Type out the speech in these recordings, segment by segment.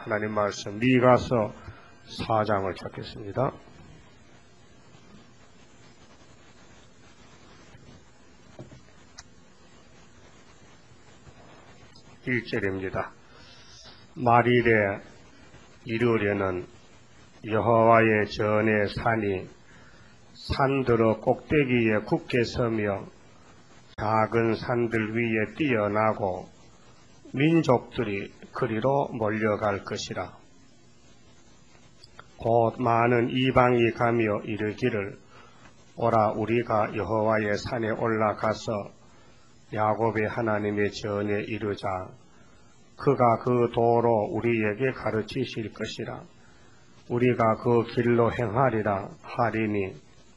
하나님 말씀 미가서 4장을 찾겠습니다. 1절입니다. 말일에 이르려는 여호와의 전의 산이 산들어 꼭대기에 굳게 서며 작은 산들 위에 뛰어나고 민족들이 그리로 몰려갈 것이라. 곧 많은 이방이 가며 이르기를 오라 우리가 여호와의 산에 올라가서 야곱의 하나님의 전에 이르자. 그가 그 도로 우리에게 가르치실 것이라. 우리가 그 길로 행하리라 하리니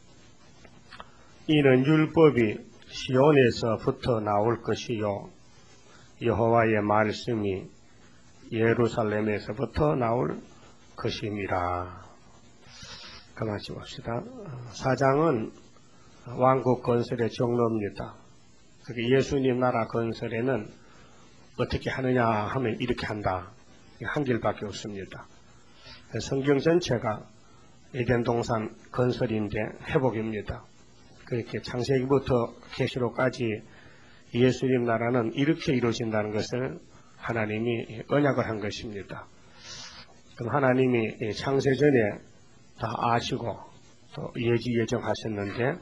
이는 율법이 시온에서부터 나올 것이요 여호와의 말씀이 예루살렘에서부터 나올 것임이라. 그만치 봅시다. 4장은 왕국 건설의 종로입니다. 예수님 나라 건설에는 어떻게 하느냐 하면 이렇게 한다. 한 길밖에 없습니다. 성경 전체가 에덴 동산 건설인데 회복입니다. 그렇게 창세기부터 계시록까지 예수님 나라는 이렇게 이루어진다는 것을 하나님이 언약을 한 것입니다. 그럼 하나님이 창세전에 다 아시고 또 예지예정하셨는데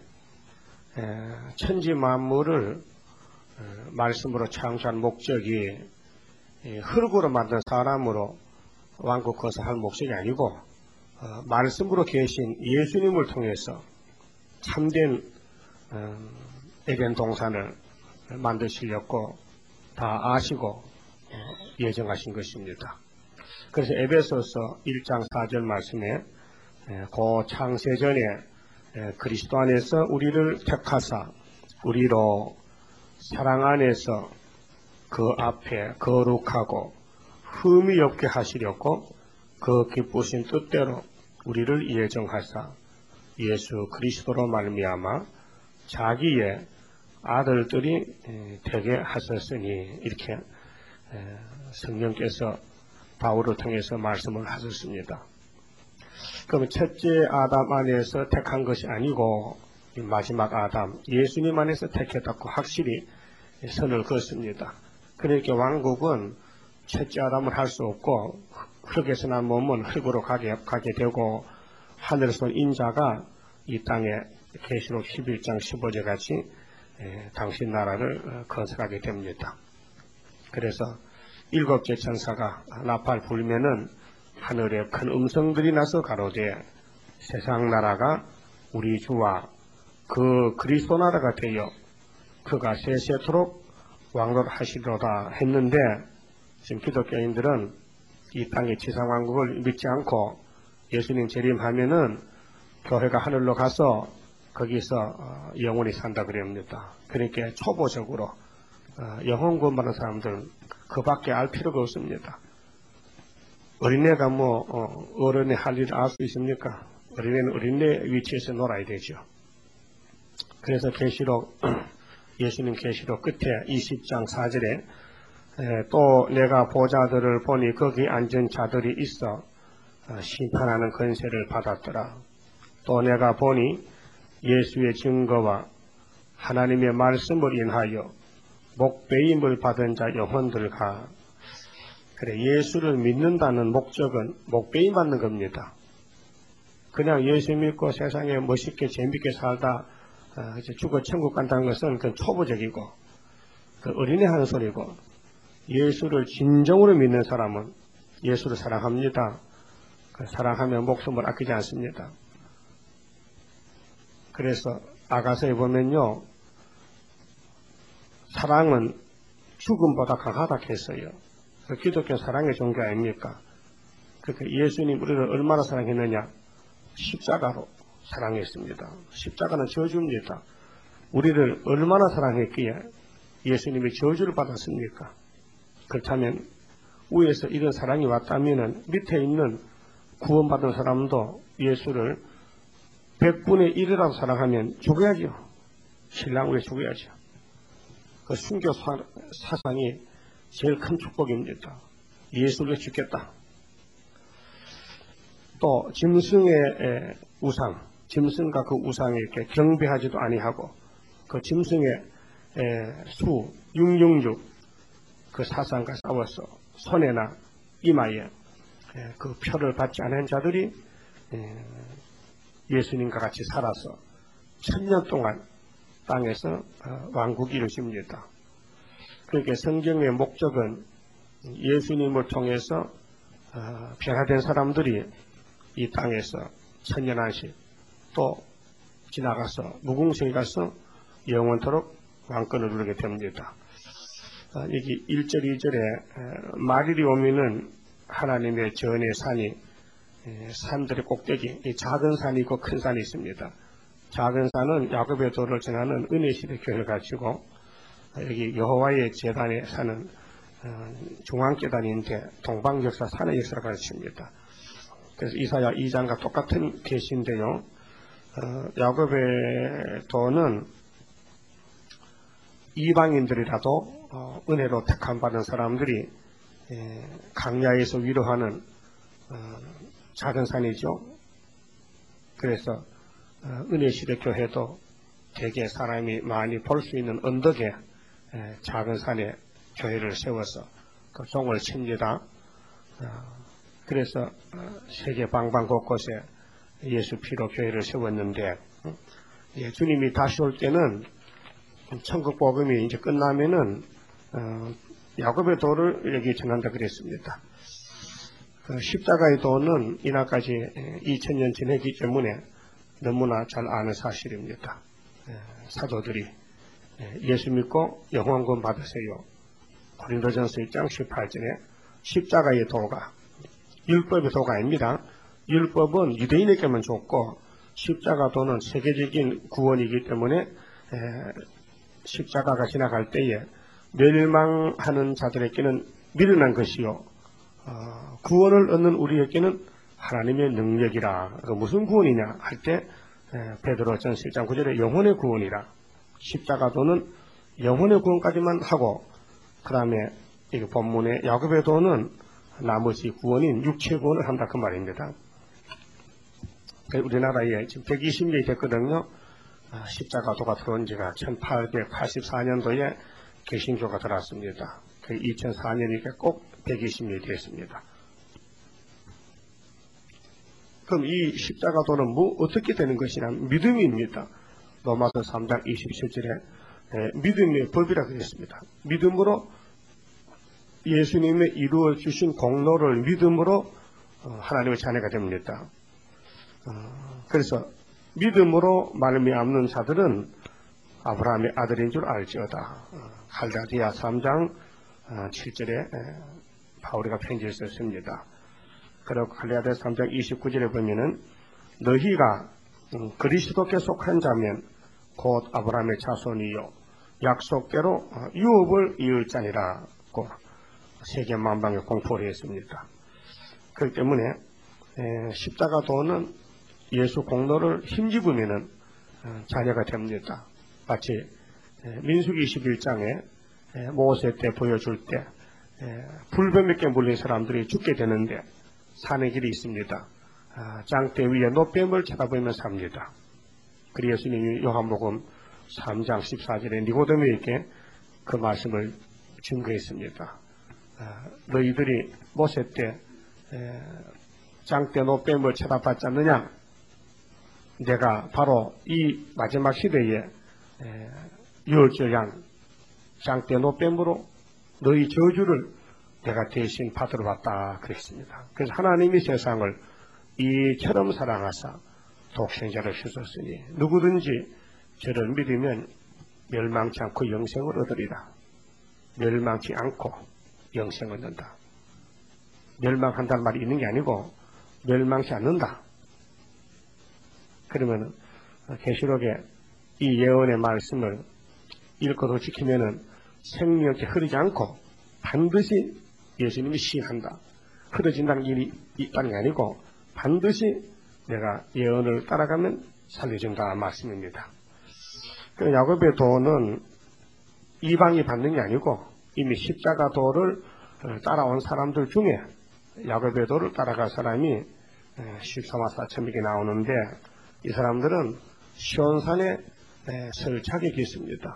천지 만물을 말씀으로 창조한 목적이 흙으로 만든 사람으로 왕국 건설할 목적이 아니고 말씀으로 계신 예수님을 통해서 참된 에덴 동산을 만드시려고 다 아시고 예정하신 것입니다. 그래서 에베소서 1장 4절 말씀에 그 창세전에 그리스도 안에서 우리를 택하사 우리로 사랑 안에서 그 앞에 거룩하고 흠이 없게 하시려고 그 기쁘신 뜻대로 우리를 예정하사 예수 그리스도로 말미암아 자기의 아들들이 되게 하셨으니 이렇게 성령께서 바울을 통해서 말씀을 하셨습니다. 그럼 첫째 아담 안에서 택한 것이 아니고 마지막 아담 예수님 안에서 택했다고 확실히 선을 그었습니다. 그러니까 왕국은 첫째 아담을 할 수 없고 흙에서 난 몸은 흙으로 가게 되고 하늘에서 온 인자가 이 땅에 계시록 11장 15절 같이 당신 나라를 건설하게 됩니다. 그래서 일곱째 천사가 나팔 불면은 하늘에 큰 음성들이 나서 가로되 세상 나라가 우리 주와 그 그리스도 나라가 되어 그가 세세토록 왕노하시리로다 했는데 지금 기독교인들은 이 땅의 지상왕국을 믿지 않고 예수님 재림하면은 교회가 하늘로 가서 거기서 영원히 산다 그럽니다. 그러니까 초보적으로 영혼 구원받는 사람들은 그 밖에 알 필요가 없습니다. 어린애가 어른의 할 일을 알 수 있습니까? 어린애는 어린애 위치에서 놀아야 되죠. 그래서 계시록 예수님 계시록 끝에 20장 4절에 또 내가 보자들을 보니 거기 앉은 자들이 있어 심판하는 권세를 받았더라. 또 내가 보니 예수의 증거와 하나님의 말씀을 인하여 목배임을 받은 자 영혼들과 그래 예수를 믿는다는 목적은 목배임 받는 겁니다. 그냥 예수 믿고 세상에 멋있게 재밌게 살다 죽어 천국 간다는 것은 그건 초보적이고 그 어린애 하는 소리고 예수를 진정으로 믿는 사람은 예수를 사랑합니다. 사랑하면 목숨을 아끼지 않습니다. 그래서 아가서에 보면요 사랑은 죽음보다 강하다 했어요. 기독교 사랑의 종교 아닙니까? 그러니까 예수님 우리를 얼마나 사랑했느냐? 십자가로 사랑했습니다. 십자가는 저주입니다. 우리를 얼마나 사랑했기에 예수님이 저주를 받았습니까? 그렇다면 위에서 이런 사랑이 왔다면 밑에 있는 구원받은 사람도 예수를 100분의 1이라도 사랑하면 죽어야죠. 신랑 위에 죽어야죠. 그 순교 사상이 제일 큰 축복입니다. 예수를 죽겠다. 또 짐승의 우상, 짐승과 그 우상에 이렇게 경배하지도 아니하고 그 짐승의 수 666 그 사상과 싸워서 손에나 이마에 그 표를 받지 않은 자들이 예수님과 같이 살아서 1000년 동안 땅에서 왕국이 이루어집니다. 그러니까 성경의 목적은 예수님을 통해서 변화된 사람들이 이 땅에서 천년한식 또 지나가서 무궁성에 가서 영원토록 왕권을 누리게 됩니다. 여기 1절 2절에 마릴이 오면은 하나님의 전의 산이 산들의 꼭대기, 작은 산이 있고 큰 산이 있습니다. 작은 산은 야곱의 도를 전하는 은혜시대 교회를 가지고 여기 여호와의 제단에 사는 중앙계단인데 동방역사 산의 역사를 가르칩니다. 그래서 이사야 2장과 똑같은 계시인데요. 야곱의 도는 이방인들이라도 은혜로 택함받은 사람들이 강야에서 위로하는 작은 산이죠. 그래서 은혜시대 교회도 대개 사람이 많이 볼 수 있는 언덕에 작은 산에 교회를 세워서 그 종을 칩니다. 그래서 세계 방방 곳곳에 예수 피로 교회를 세웠는데 주님이 다시 올 때는 천국 복음이 이제 끝나면은 야곱의 도를 여기 전한다 그랬습니다. 십자가의 도는 이날까지 2000년 지내기 때문에 너무나 잘 아는 사실입니다. 사도들이 예수 믿고 영원권 받으세요. 고린도전서 1장 18절에 십자가의 도가 율법의 도가 아닙니다. 율법은 유대인에게만 줬고 십자가 도는 세계적인 구원이기 때문에 십자가가 지나갈 때에 멸망하는 자들에게는 미련한 것이요 구원을 얻는 우리에게는 하나님의 능력이라. 무슨 구원이냐 할 때 베드로전 7장 9절에 영혼의 구원이라. 십자가도는 영혼의 구원까지만 하고 그 다음에 이 본문의 야곱의 도는 나머지 구원인 육체 구원을 한다 그 말입니다. 우리나라에 지금 120년이 됐거든요. 십자가도가 들어온 지가 1884년도에 개신교가 들어왔습니다. 2004년이니까 꼭 120년이 됐습니다. 그럼 이 십자가도는 어떻게 되는 것이냐? 믿음입니다. 로마서 3장 27절에 믿음의 법이라 그랬습니다. 믿음으로 예수님의 이루어 주신 공로를 믿음으로 하나님의 자녀가 됩니다. 그래서 믿음으로 말미암는 자들은 아브라함의 아들인 줄 알지어다. 갈라디아 3장 7절에 바울이가 편지를 썼습니다. 그리고 갈라디아 3장 29절에 보면은 너희가 그리스도께 속한 자면 곧 아브라함의 자손이요 약속대로 유업을 이을 자니라고 세계 만방에 공포를 했습니다. 그렇기 때문에 십자가도는 예수 공로를 힘입으면 자녀가 됩니다. 마치 민수기 21장에 모세 때 보여줄 때 불뱀에게 물린 사람들이 죽게 되는데 사는 길이 있습니다. 장대 위에 노뱀을 쳐다보며 삽니다. 그리고 예수님이 요한복음 3장 14절에 니고데모에게 그 말씀을 증거했습니다. 너희들이 모세 때 장대 노뱀을 쳐다봤지 않느냐? 내가 바로 이 마지막 시대에 유월절 장대 노뱀으로 너희 저주를 내가 대신 받으러 왔다 그랬습니다. 그래서 하나님이 세상을 이처럼 사랑하사 독생자를 주셨으니 누구든지 저를 믿으면 멸망치 않고 영생을 얻으리라. 멸망치 않고 영생을 얻는다. 멸망한다는 말이 있는 게 아니고 멸망치 않는다. 그러면 계시록에 이 예언의 말씀을 읽고도 지키면은 생명이 흐르지 않고 반드시 예수님이 시한다. 흐려진다는 일이 있다는 게 아니고 반드시 내가 예언을 따라가면 살려준다 말씀입니다. 그 야곱의 도는 이방이 받는 게 아니고 이미 십자가 도를 따라온 사람들 중에 야곱의 도를 따라갈 사람이 14만 4천명이 나오는데 이 사람들은 시온산에 설착이 있습니다.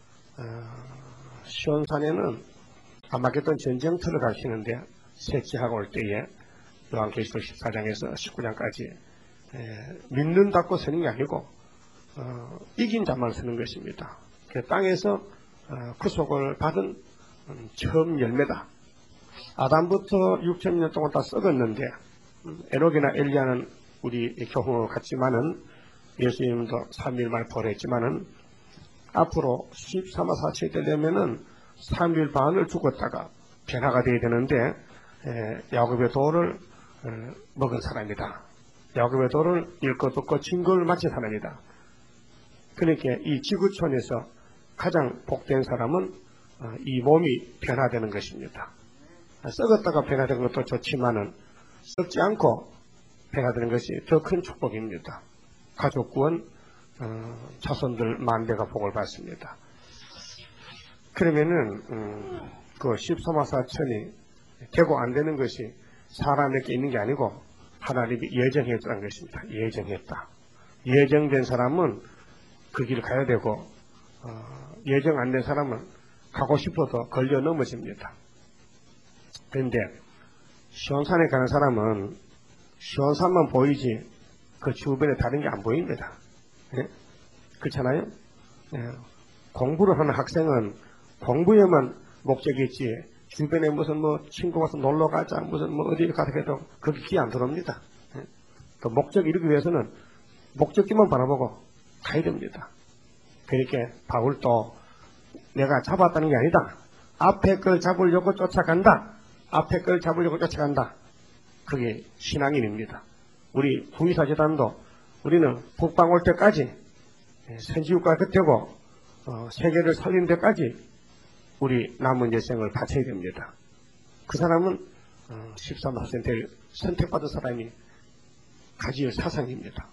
시온산에는 아마겟돈 전쟁터를 가시는데 세치하고 올 때에 요한계시록 14장에서 19장까지 믿는다고 서는 게 아니고 이긴 자만 서는 것입니다. 그 땅에서 구속을 받은 처음 열매다. 아담부터 6,000년 동안 다 썩었는데 에녹이나 엘리야는 우리 교훈을 갖지만은 예수님도 3일 만에 부활했지만은 앞으로 14만 4천이 되려면은 3일 반을 죽었다가 변화가 되어야 되는데 야곱의 돌을 먹은 사람이다. 야곱의 돌을 읽고 듣고 증거를 마친 사람이다. 그러니까 이 지구촌에서 가장 복된 사람은 이 몸이 변화되는 것입니다. 썩었다가 변화되는 것도 좋지만은 썩지 않고 변화되는 것이 더 큰 축복입니다. 가족 구원, 자손들 만대가 복을 받습니다. 그러면은 그 14만 4천이 되고 안 되는 것이 사람에게 있는 게 아니고 하나님이 예정했다는 것입니다. 예정했다. 예정된 사람은 그 길을 가야 되고 예정 안 된 사람은 가고 싶어도 걸려 넘어집니다. 그런데 시온산에 가는 사람은 시온산만 보이지 그 주변에 다른 게 안 보입니다. 예? 그렇잖아요? 예. 공부를 하는 학생은 공부에만 목적이 있지 주변에 무슨 친구 와서 놀러 가자 무슨 어디 가서 해도 그게 귀에 안 들어옵니다. 예? 그 목적을 이루기 위해서는 목적지만 바라보고 가야 됩니다. 그러니까 바울도 내가 잡았다는 게 아니다. 앞에 걸 잡으려고 쫓아간다. 앞에 걸 잡으려고 쫓아간다. 그게 신앙인입니다. 우리 구이사재단도 우리는 북방 올 때까지 선지국가 곁에고 세계를 살리는 데까지 우리 남은 여생을 바쳐야 됩니다. 그 사람은 13%를 선택받은 사람이 가질 사상입니다.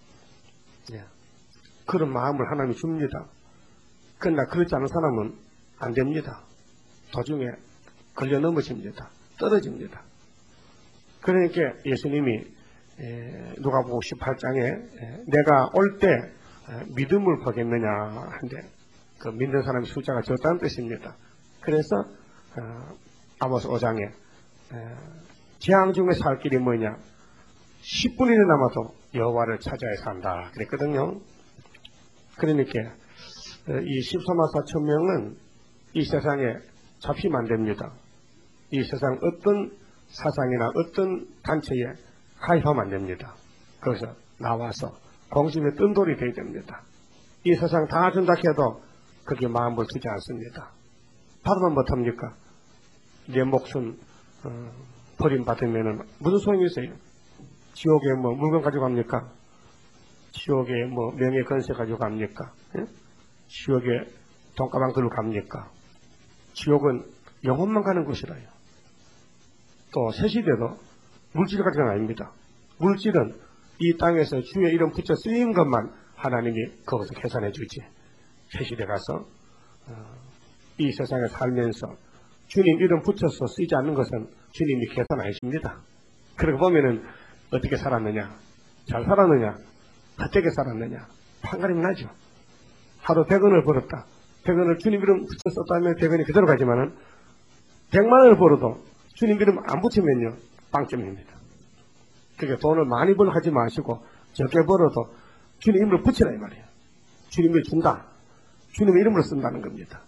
그런 마음을 하나님이 줍니다. 그러나 그렇지 않은 사람은 안 됩니다. 도중에 걸려 넘어집니다. 떨어집니다. 그러니까 예수님이 누가복음 18장에 내가 올 때 믿음을 보겠느냐 하는데 그 믿는 사람의 숫자가 적다는 뜻입니다. 그래서 아모스 5장에 재앙 중에 살 길이 뭐냐 10분이나 남아도 여호와를 찾아야 산다 그랬거든요. 그러니까 이 14만 4천 명은 이 세상에 잡히면 안 됩니다. 이 세상 어떤 사상이나 어떤 단체에 가입하면 안 됩니다. 거기서 나와서 공심의 뜬돌이 되어야 됩니다. 이 세상 다 준다 해도 그게 마음을 두지 않습니다. 받으면 못합니까? 내 목숨 버림받으면 무슨 소용이 있어요? 지옥에 물건 가져갑니까? 지옥에 명예 건세 가져갑니까? 예? 지옥에 돈가방 들고 갑니까? 지옥은 영혼만 가는 곳이라요. 또 새시대도 물질 가지고는 아닙니다. 물질은 이 땅에서 주의 이름 붙여 쓰인 것만 하나님이 거기서 계산해 주지. 새시대 가서 이 세상에 살면서 주님 이름 붙여서 쓰이지 않는 것은 주님이 계산 안 해줍니다. 그러고 보면은 어떻게 살았느냐, 잘 살았느냐, 헛되게 살았느냐 판가름이 나죠. 하루 100원을 벌었다. 100원을 주님 이름 붙여 썼다면 100원이 그대로 가지만은 100만 원을 벌어도 주님 이름 안 붙이면요 빵점입니다. 그러니까 돈을 많이 벌어 하지 마시고 적게 벌어도 주님 이름을 붙이라 이 말이에요. 주님을 준다. 주님의 이름으로 쓴다는 겁니다.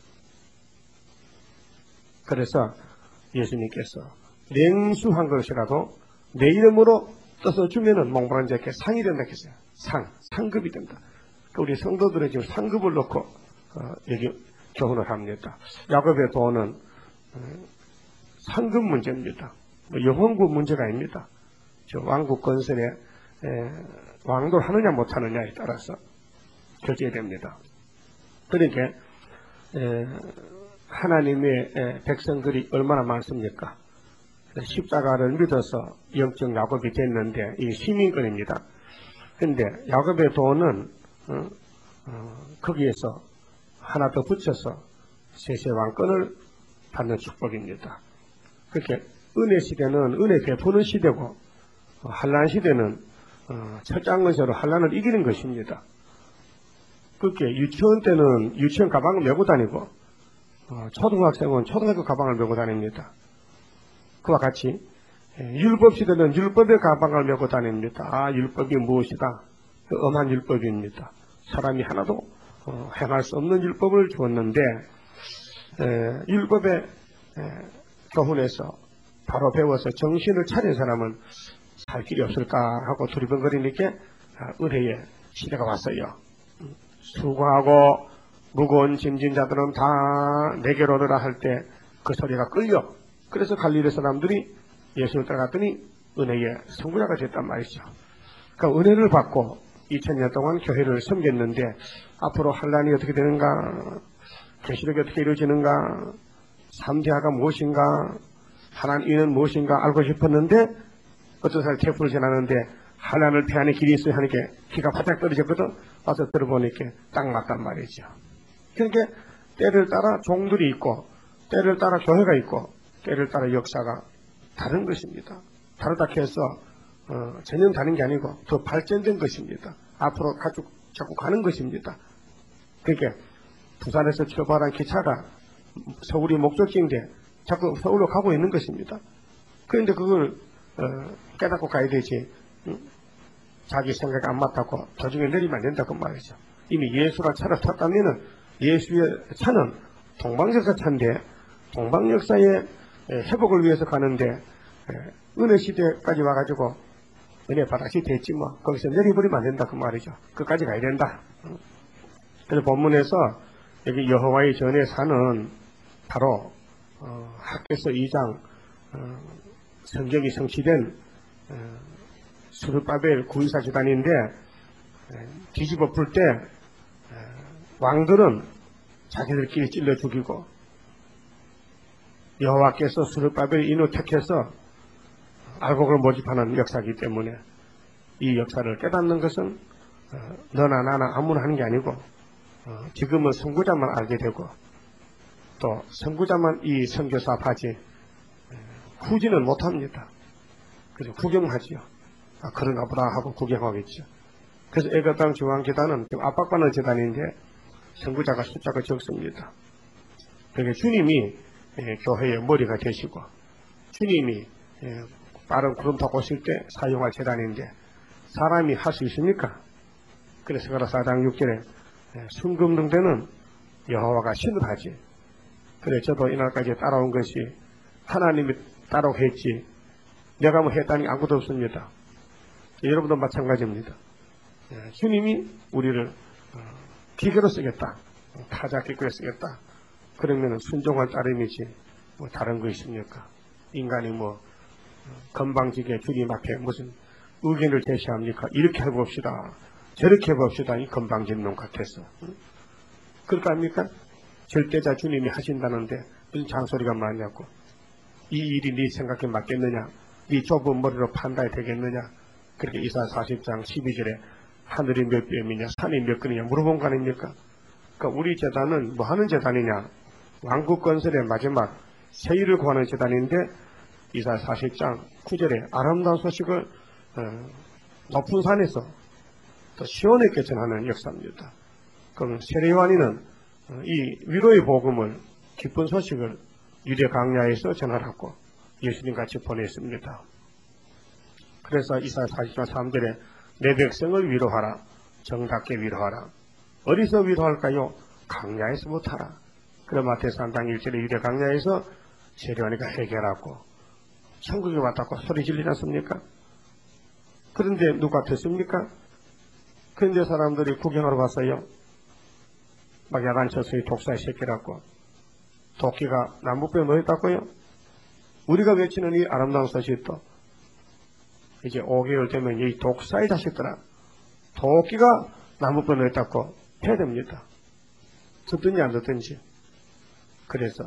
그래서 예수님께서 냉수한 것이라도 내 이름으로 떠서 주면은 몽골한 자에게 상이 된다 했어요. 상급이 된다. 우리 성도들은 지금 상급을 놓고 여기 교훈을 합니다. 야곱의 돈은 상급 문제입니다. 영혼구 문제가 아닙니다. 저 왕국 건설에 왕도를 하느냐 못하느냐에 따라서 결정됩니다. 그러니까 하나님의 백성들이 얼마나 많습니까? 십자가를 믿어서 영적 야곱이 됐는데 이게 시민권입니다. 그런데 야곱의 돈은 거기에서 하나 더 붙여서 세세왕권을 받는 축복입니다. 그렇게 은혜 시대는 은혜 베푸는 시대고 한란 시대는 철저한 것으로 한란을 이기는 것입니다. 그렇게 유치원 때는 유치원 가방을 메고 다니고 초등학생은 초등학교 가방을 메고 다닙니다. 그와 같이 율법 시대는 율법의 가방을 메고 다닙니다. 율법이 무엇이다? 그 엄한 율법입니다. 사람이 하나도 행할 수 없는 율법을 주었는데 율법의 교훈에서 바로 배워서 정신을 차린 사람은 살 길이 없을까 하고 두리번거리니까 은혜의 시대가 왔어요. 수고하고 무거운 짐진 자들은 다 내게로 오너라 할 때 그 소리가 끌려. 그래서 갈릴리 사람들이 예수를 따라갔더니 은혜의 선구자가 됐단 말이죠. 그러니까 은혜를 받고 2000년 동안 교회를 섬겼는데 앞으로 환란이 어떻게 되는가, 계시록이 어떻게 이루어지는가, 3대하가 무엇인가, 하나님은 무엇인가 알고 싶었는데 어떤 사람이 태풍을 지나는데 환란을 피하는 길이 있어야 하니까 기가 바짝 떨어졌거든. 와서 들어보니까 딱 맞단 말이죠. 그러니까 때를 따라 종들이 있고 때를 따라 교회가 있고 때를 따라 역사가 다른 것입니다. 다르다 해서 전혀 다른 게 아니고 더 발전된 것입니다. 앞으로 자꾸 가는 것입니다. 그러니까 부산에서 출발한 기차가 서울이 목적지인데 자꾸 서울로 가고 있는 것입니다. 그런데 그걸 깨닫고 가야 되지. 자기 생각이 안 맞다고 도중에 내리면 안 된다고 말이죠. 이미 예수라 차를 탔다면 예수의 차는 동방역사 차인데 동방역사의 회복을 위해서 가는데 은혜 시대까지 와가지고 은혜 바닥이 됐지 뭐 거기서 내려버리면 안 된다 그 말이죠. 끝까지 가야 된다. 그래서 본문에서 여기 여호와의 전에 사는 바로 학개서 2장 성경이 성취된 스룹바벨 구이사 집단인데 뒤집어 풀 때 왕들은 자기들끼리 찔러 죽이고 여호와께서 스룹바벨 인을 택해서 알곡을 모집하는 역사이기 때문에 이 역사를 깨닫는 것은 너나 나나 아무나 하는 게 아니고 지금은 선구자만 알게 되고 또 선구자만 이 선교사 바지 후지는 못합니다. 그래서 구경하지요. 그런가 보다 하고 구경하겠죠. 그래서 애가당 중앙재단은 압박받는 재단인데 선구자가 숫자가 적습니다. 그러니까 주님이 교회의 머리가 되시고 주님이 빠른 구름 타고 오실 때 사용할 재단인데 사람이 할 수 있습니까? 그래서 그라 4장 6절에 순금등대는 여호와가 신을하지. 그래 저도 이날까지 따라온 것이 하나님이 따라오고 했지 내가 뭐 했다니 아무도 없습니다. 여러분도 마찬가지입니다. 주님이 우리를 기계로 쓰겠다. 타자기구에 쓰겠다. 그러면 순종할 따름이지 뭐 다른 거 있습니까? 인간이 뭐 건방지게 주님 앞에 무슨 의견을 제시합니까? 이렇게 해봅시다. 저렇게 해봅시다. 이 건방진 놈 같아서. 그럴까 합니까? 절대자 주님이 하신다는데 무슨 장소리가 많냐고. 이 일이 네 생각에 맞겠느냐? 네 좁은 머리로 판단이 되겠느냐? 그렇게 이사야 40장 12절에 하늘이 몇 뼘이냐 산이 몇 근이냐 물어본 거 아닙니까? 그러니까 우리 재단은 뭐 하는 재단이냐? 왕국 건설의 마지막 세일을 구하는 재단인데 이사야 40장 9절에 아름다운 소식을 높은 산에서 또 시온에게 전하는 역사입니다. 그럼 세례요한이는 이 위로의 복음을 기쁜 소식을 유대 강야에서 전하라고 예수님 같이 보냈습니다. 그래서 이사야 40장 3절에 내 백성을 위로하라. 정답게 위로하라. 어디서 위로할까요? 강야에서부터 하라. 그럼 마태서 3장 1절에 유대 강야에서 세례요한이가 해결하고 천국에 왔다고 소리 질리지 않습니까? 그런데 누가 듣습니까? 그런데 사람들이 구경하러 왔어요. 막 야단쳐서 독사의 새끼라고 도끼가 나무뼈에 놓였다고요? 우리가 외치는 이 아름다운 소식도 이제 5개월 되면 이 독사의 자식들아 도끼가 나무뼈에 놓였다고 해야 됩니다. 듣든지 안 듣든지. 그래서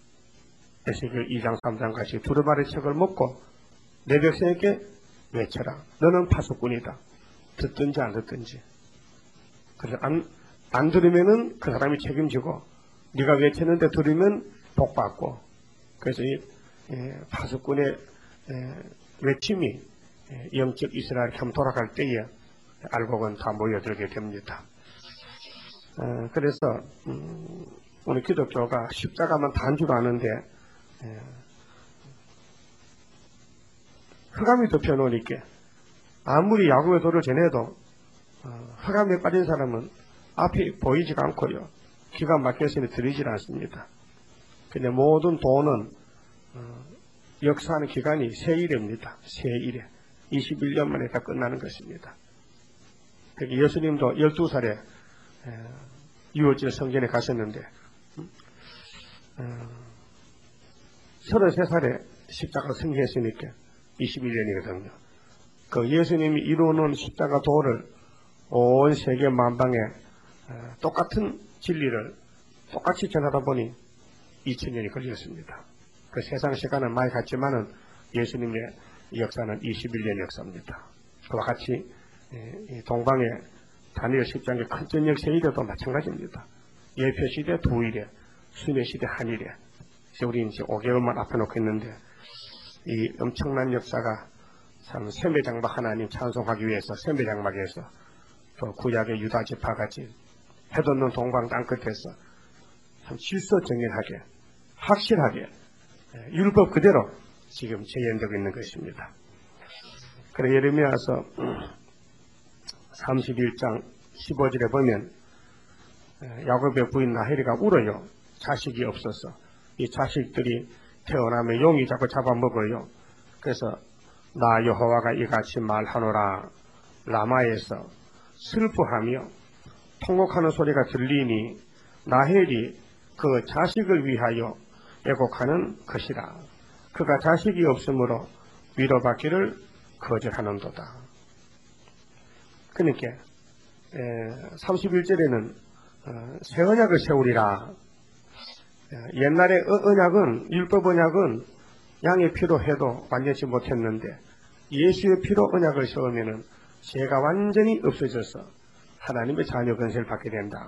에스겔 2장 3장 같이 두루마리 책을 먹고 내 백성에게 외쳐라. 너는 파수꾼이다. 듣든지 안 듣든지. 그래서 안 들으면은 그 사람이 책임지고 네가 외치는데 들으면 복받고. 그래서 이 파수꾼의 외침이 영적 이스라엘 혐 돌아갈 때에 알곡은 다 모여들게 됩니다. 그래서 우리 기독교가 십자가만 단 줄 아는데 흑암이 덮여놓으니까 아무리 야곱의 도를 전해도 흑암에 빠진 사람은 앞이 보이지가 않고요. 기가 막혀서 들리질 않습니다. 근데 모든 도는 역사하는 기간이 세일입니다. 세일에 21년 만에 다 끝나는 것입니다. 그러니까 예수님도 12살에 유월절 성전에 가셨는데 33살에 십자가 승리했으니까 21년이거든요. 그 예수님이 이루어놓은 십자가 도를 온 세계 만방에 똑같은 진리를 똑같이 전하다 보니 2000년이 걸렸습니다. 그 세상 시간은 많이 갔지만은 예수님의 역사는 21년 역사입니다. 그와 같이 동방의 다니엘 10장의 큰 전역 세일에도 마찬가지입니다. 예표시대 2일에, 순회시대 1일에, 우리 이제 5개월만 앞에 놓고 있는데, 이 엄청난 역사가 참 셈배장막 하나님 찬송하기 위해서 셈배장막에서 또 구약의 유다 지파같이 해돋는 동방 땅끝에서 참 질서정연하게, 확실하게, 율법 그대로 지금 재현되고 있는 것입니다. 그래 예레미야서 31장 15절에 보면 야곱의 부인 라헬이가 울어요. 자식이 없어서. 이 자식들이 태어나면 용이 자꾸 잡아먹어요. 그래서 나 여호와가 이같이 말하노라. 라마에서 슬퍼하며 통곡하는 소리가 들리니 라헬이 그 자식을 위하여 애곡하는 것이라. 그가 자식이 없으므로 위로받기를 거절하는도다. 그러니까 31절에는 새 언약을 세우리라. 옛날에 언약은 율법 언약은 양의 피로 해도 완전치 못했는데 예수의 피로 언약을 세우면은 죄가 완전히 없어져서 하나님의 자녀 권세를 받게 된다.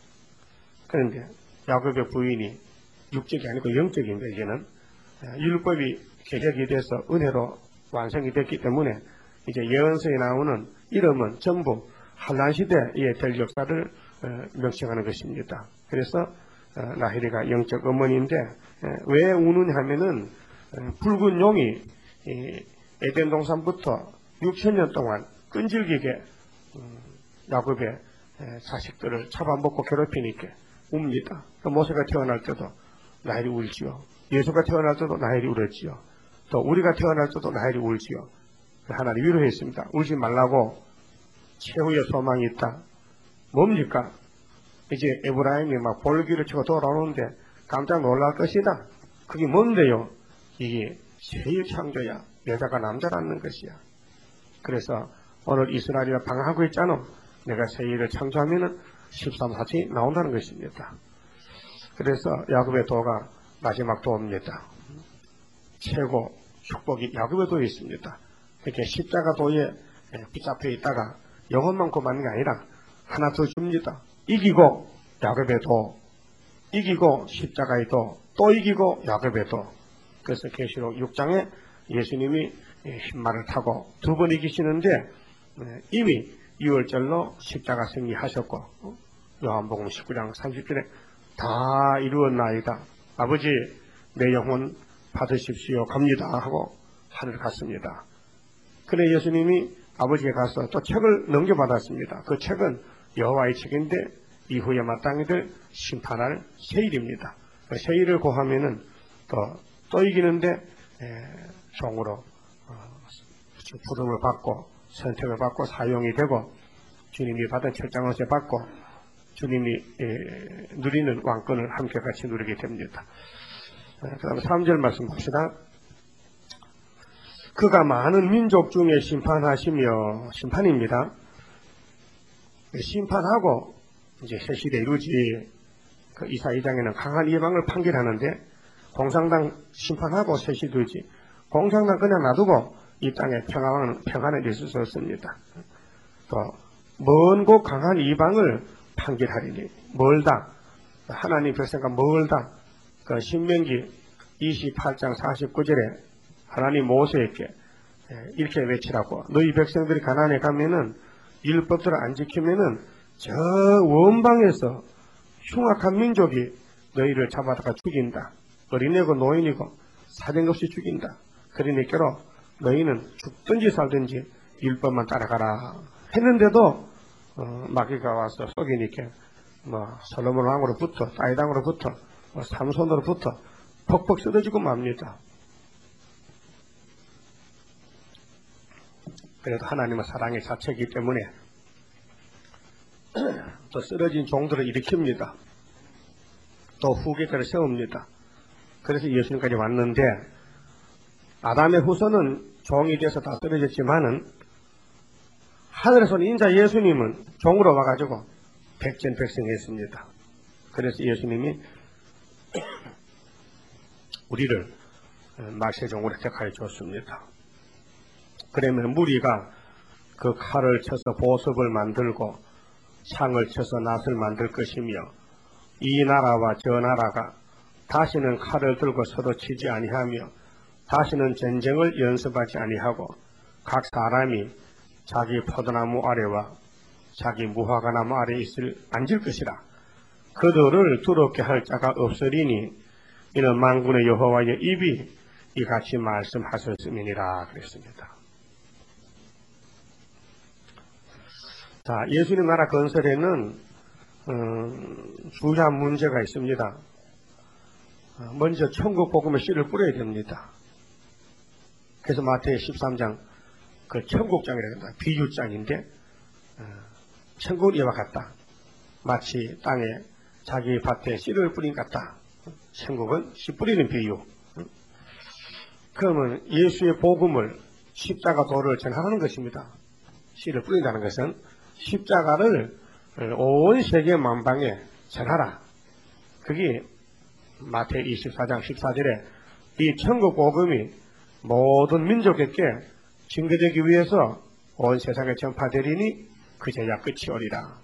그런데 야곱의 부인이 육적이 아니고 영적인데 이제는 율법이 개혁이 돼서 은혜로 완성이 됐기 때문에 이제 예언서에 나오는 이름은 전부 한란시대에 될 역사를 명칭하는 것입니다. 그래서 라헬이가 영적 어머니인데 왜 우느냐 하면은 붉은 용이 에덴 동산부터 6000년 동안 끈질기게 야곱의 자식들을 잡아먹고 괴롭히니까 웁니다. 또 모세가 태어날 때도 라헬이 울지요. 예수가 태어날 때도 라헬이 울었지요. 또 우리가 태어날 때도 라헬이 울지요. 하나님 위로했습니다. 울지 말라고 최후의 소망이 있다. 뭡니까? 이제 에브라임이 막 볼기를 치고 돌아오는데 깜짝 놀랄 것이다. 그게 뭔데요? 이게 새의 창조야. 여자가 남자라는 것이야. 그래서 오늘 이스라엘이 방황하고 있잖아. 내가 새의를 창조하면은 13사치 나온다는 것입니다. 그래서 야곱의 도가 마지막 도입니다. 최고 축복이 야곱의 도에 있습니다. 이렇게 십자가 도에 붙잡혀 있다가 영혼만 구하는 게 아니라 하나 더 줍니다. 이기고 야곱의 도, 이기고 십자가의 도, 또 이기고 야곱의 도. 그래서 계시록 6장에 예수님이 흰말을 타고 두 번 이기시는데 이미 6월절로 십자가 승리하셨고 요한복음 19장 30절에 다 이루었나이다. 아버지 내 영혼 받으십시오. 갑니다 하고 하늘 갔습니다. 그래 예수님이 아버지에 가서 또 책을 넘겨받았습니다. 그 책은 여호와의 책인데 이후에 마땅히 될 심판할 세일입니다. 그 세일을 고하면은 또 이기는데 종으로 부름을 받고 선택을 받고 사용이 되고 주님이 받은 철장옷을 받고 주님이 누리는 왕권을 함께 같이 누리게 됩니다. 그 다음에 3절 말씀 봅시다. 그가 많은 민족 중에 심판하시며 심판입니다. 심판하고 이제 새 시대 이루지. 그 이사 2장에는 강한 이방을 판결하는데 공산당 심판하고 새 시대 이루지. 공산당 그냥 놔두고 이 땅에 평안을 있을 수 없습니다. 또 먼 곳 강한 이방을 판결하리니 멀다. 하나님 백성과 멀다. 그 신명기 28장 49절에 하나님 모세에게 이렇게 외치라고. 너희 백성들이 가나안에 가면은 율법들을 안 지키면은 저 원방에서 흉악한 민족이 너희를 잡아다가 죽인다. 어린애고 노인이고 사정없이 죽인다. 그러니까로 너희는 죽든지 살든지 율법만 따라가라 했는데도 마귀가 와서 속이니까 솔로몬 왕으로부터 다윗왕으로부터 삼손으로부터 퍽퍽 쓰러지고 맙니다. 그래도 하나님은 사랑의 자체이기 때문에 또 쓰러진 종들을 일으킵니다. 또 후계자를 세웁니다. 그래서 예수님까지 왔는데 아담의 후손은 종이 돼서 다 쓰러졌지만은 하늘에서는 인자 예수님은 종으로 와가지고 백전백승했습니다. 그래서 예수님이 우리를 말세종으로 택하여 줬습니다. 그러면 무리가 그 칼을 쳐서 보습을 만들고 창을 쳐서 낫을 만들 것이며 이 나라와 저 나라가 다시는 칼을 들고 서로 치지 아니하며 다시는 전쟁을 연습하지 아니하고 각 사람이 자기 포도나무 아래와 자기 무화과나무 아래에 앉을 것이라. 그들을 두렵게 할 자가 없으리니 이는 만군의 여호와의 입이 이같이 말씀하셨음이니라 그랬습니다. 자, 예수님 나라 건설에는 주요한 문제가 있습니다. 먼저 천국 복음의 씨를 뿌려야 됩니다. 그래서 마태의 13장 그 천국장이라고 합니다. 비유장인데 천국은 이와 같다. 마치 땅에 자기 밭에 씨를 뿌린 것 같다. 천국은 씨 뿌리는 비유. 그러면 예수의 복음을 십자가 도를 전하는 것입니다. 씨를 뿌린다는 것은 십자가를 온 세계 만방에 전하라. 그게 마태 24장 14절에 이 천국 복음이 모든 민족에게 증거되기 위해서 온 세상에 전파되리니 그제야 끝이 오리라.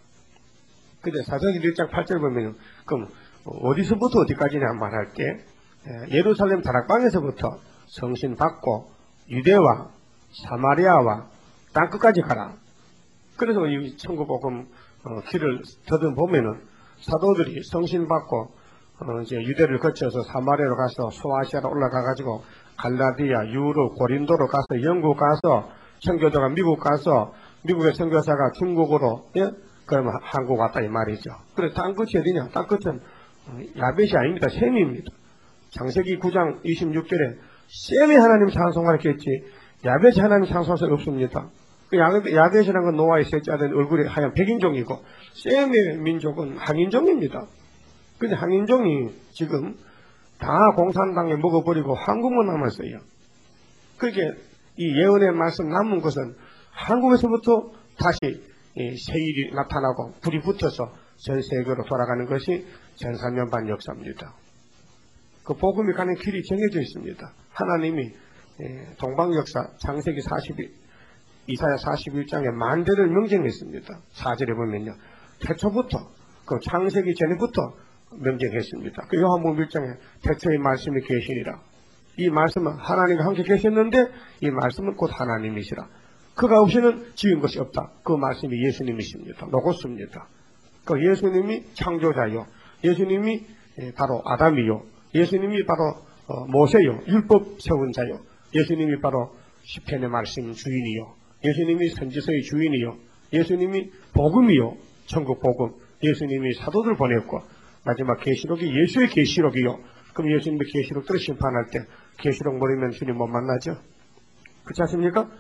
근데 사도행전 1장 8절 보면 그럼 어디서부터 어디까지냐 말할 때 예루살렘 다락방에서부터 성신 받고 유대와 사마리아와 땅끝까지 가라. 그래서 이 천국 복음 길을 더듬 보면은 사도들이 성신 받고 이제 유대를 거쳐서 사마리아로 가서 소아시아로 올라가가지고 갈라디아, 유럽, 고린도로 가서 영국 가서 선교도가 미국 가서 미국의 선교사가 중국으로 그러면 한국 왔다 이 말이죠. 그래서 땅끝이 어디냐? 땅끝은 야벳이 아닙니다. 셈입니다. 창세기 9장 26절에 셈이 하나님 찬송하랬겠지 야벳이 하나님 찬송할 수 없습니다. 야벳이라는 건 노아의 셋째 아들 얼굴이 하얀 백인종이고 셈의 민족은 항인종입니다. 근데 항인종이 지금 다 공산당에 먹어버리고 한국만 남았어요. 그렇게 이 예언의 말씀 남은 것은 한국에서부터 다시 세일이 나타나고 불이 붙어서 전 세계로 돌아가는 것이 1300년 반 역사입니다. 그 복음이 가는 길이 정해져 있습니다. 하나님이 동방 역사 창세기 40일 이사야 41장에 만대를 명령했습니다. 4절에 보면요. 태초부터 그 창세기 전에부터 명령했습니다. 그 요한복음 1장에 태초의 말씀이 계시니라. 이 말씀은 하나님과 함께 계셨는데 이 말씀은 곧 하나님이시라. 그가 없이는 지은 것이 없다. 그 말씀이 예수님이십니다. 로고스입니다. 그 예수님이 창조자요. 예수님이 바로 아담이요. 예수님이 바로 모세요. 율법 세운 자요. 예수님이 바로 시편의 말씀 주인이요. 예수님이 선지서의 주인이요. 예수님이 복음이요. 천국 복음. 예수님이 사도들 보냈고 마지막 계시록이 예수의 계시록이요. 그럼 예수님의 계시록들을 심판할 때 계시록 모르면 주님 못 만나죠? 그렇지 않습니까?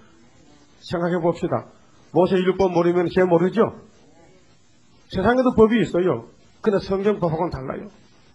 생각해 봅시다. 모세 율법 모르면 쟤 모르죠? 세상에도 법이 있어요. 근데 성경법하고는 달라요.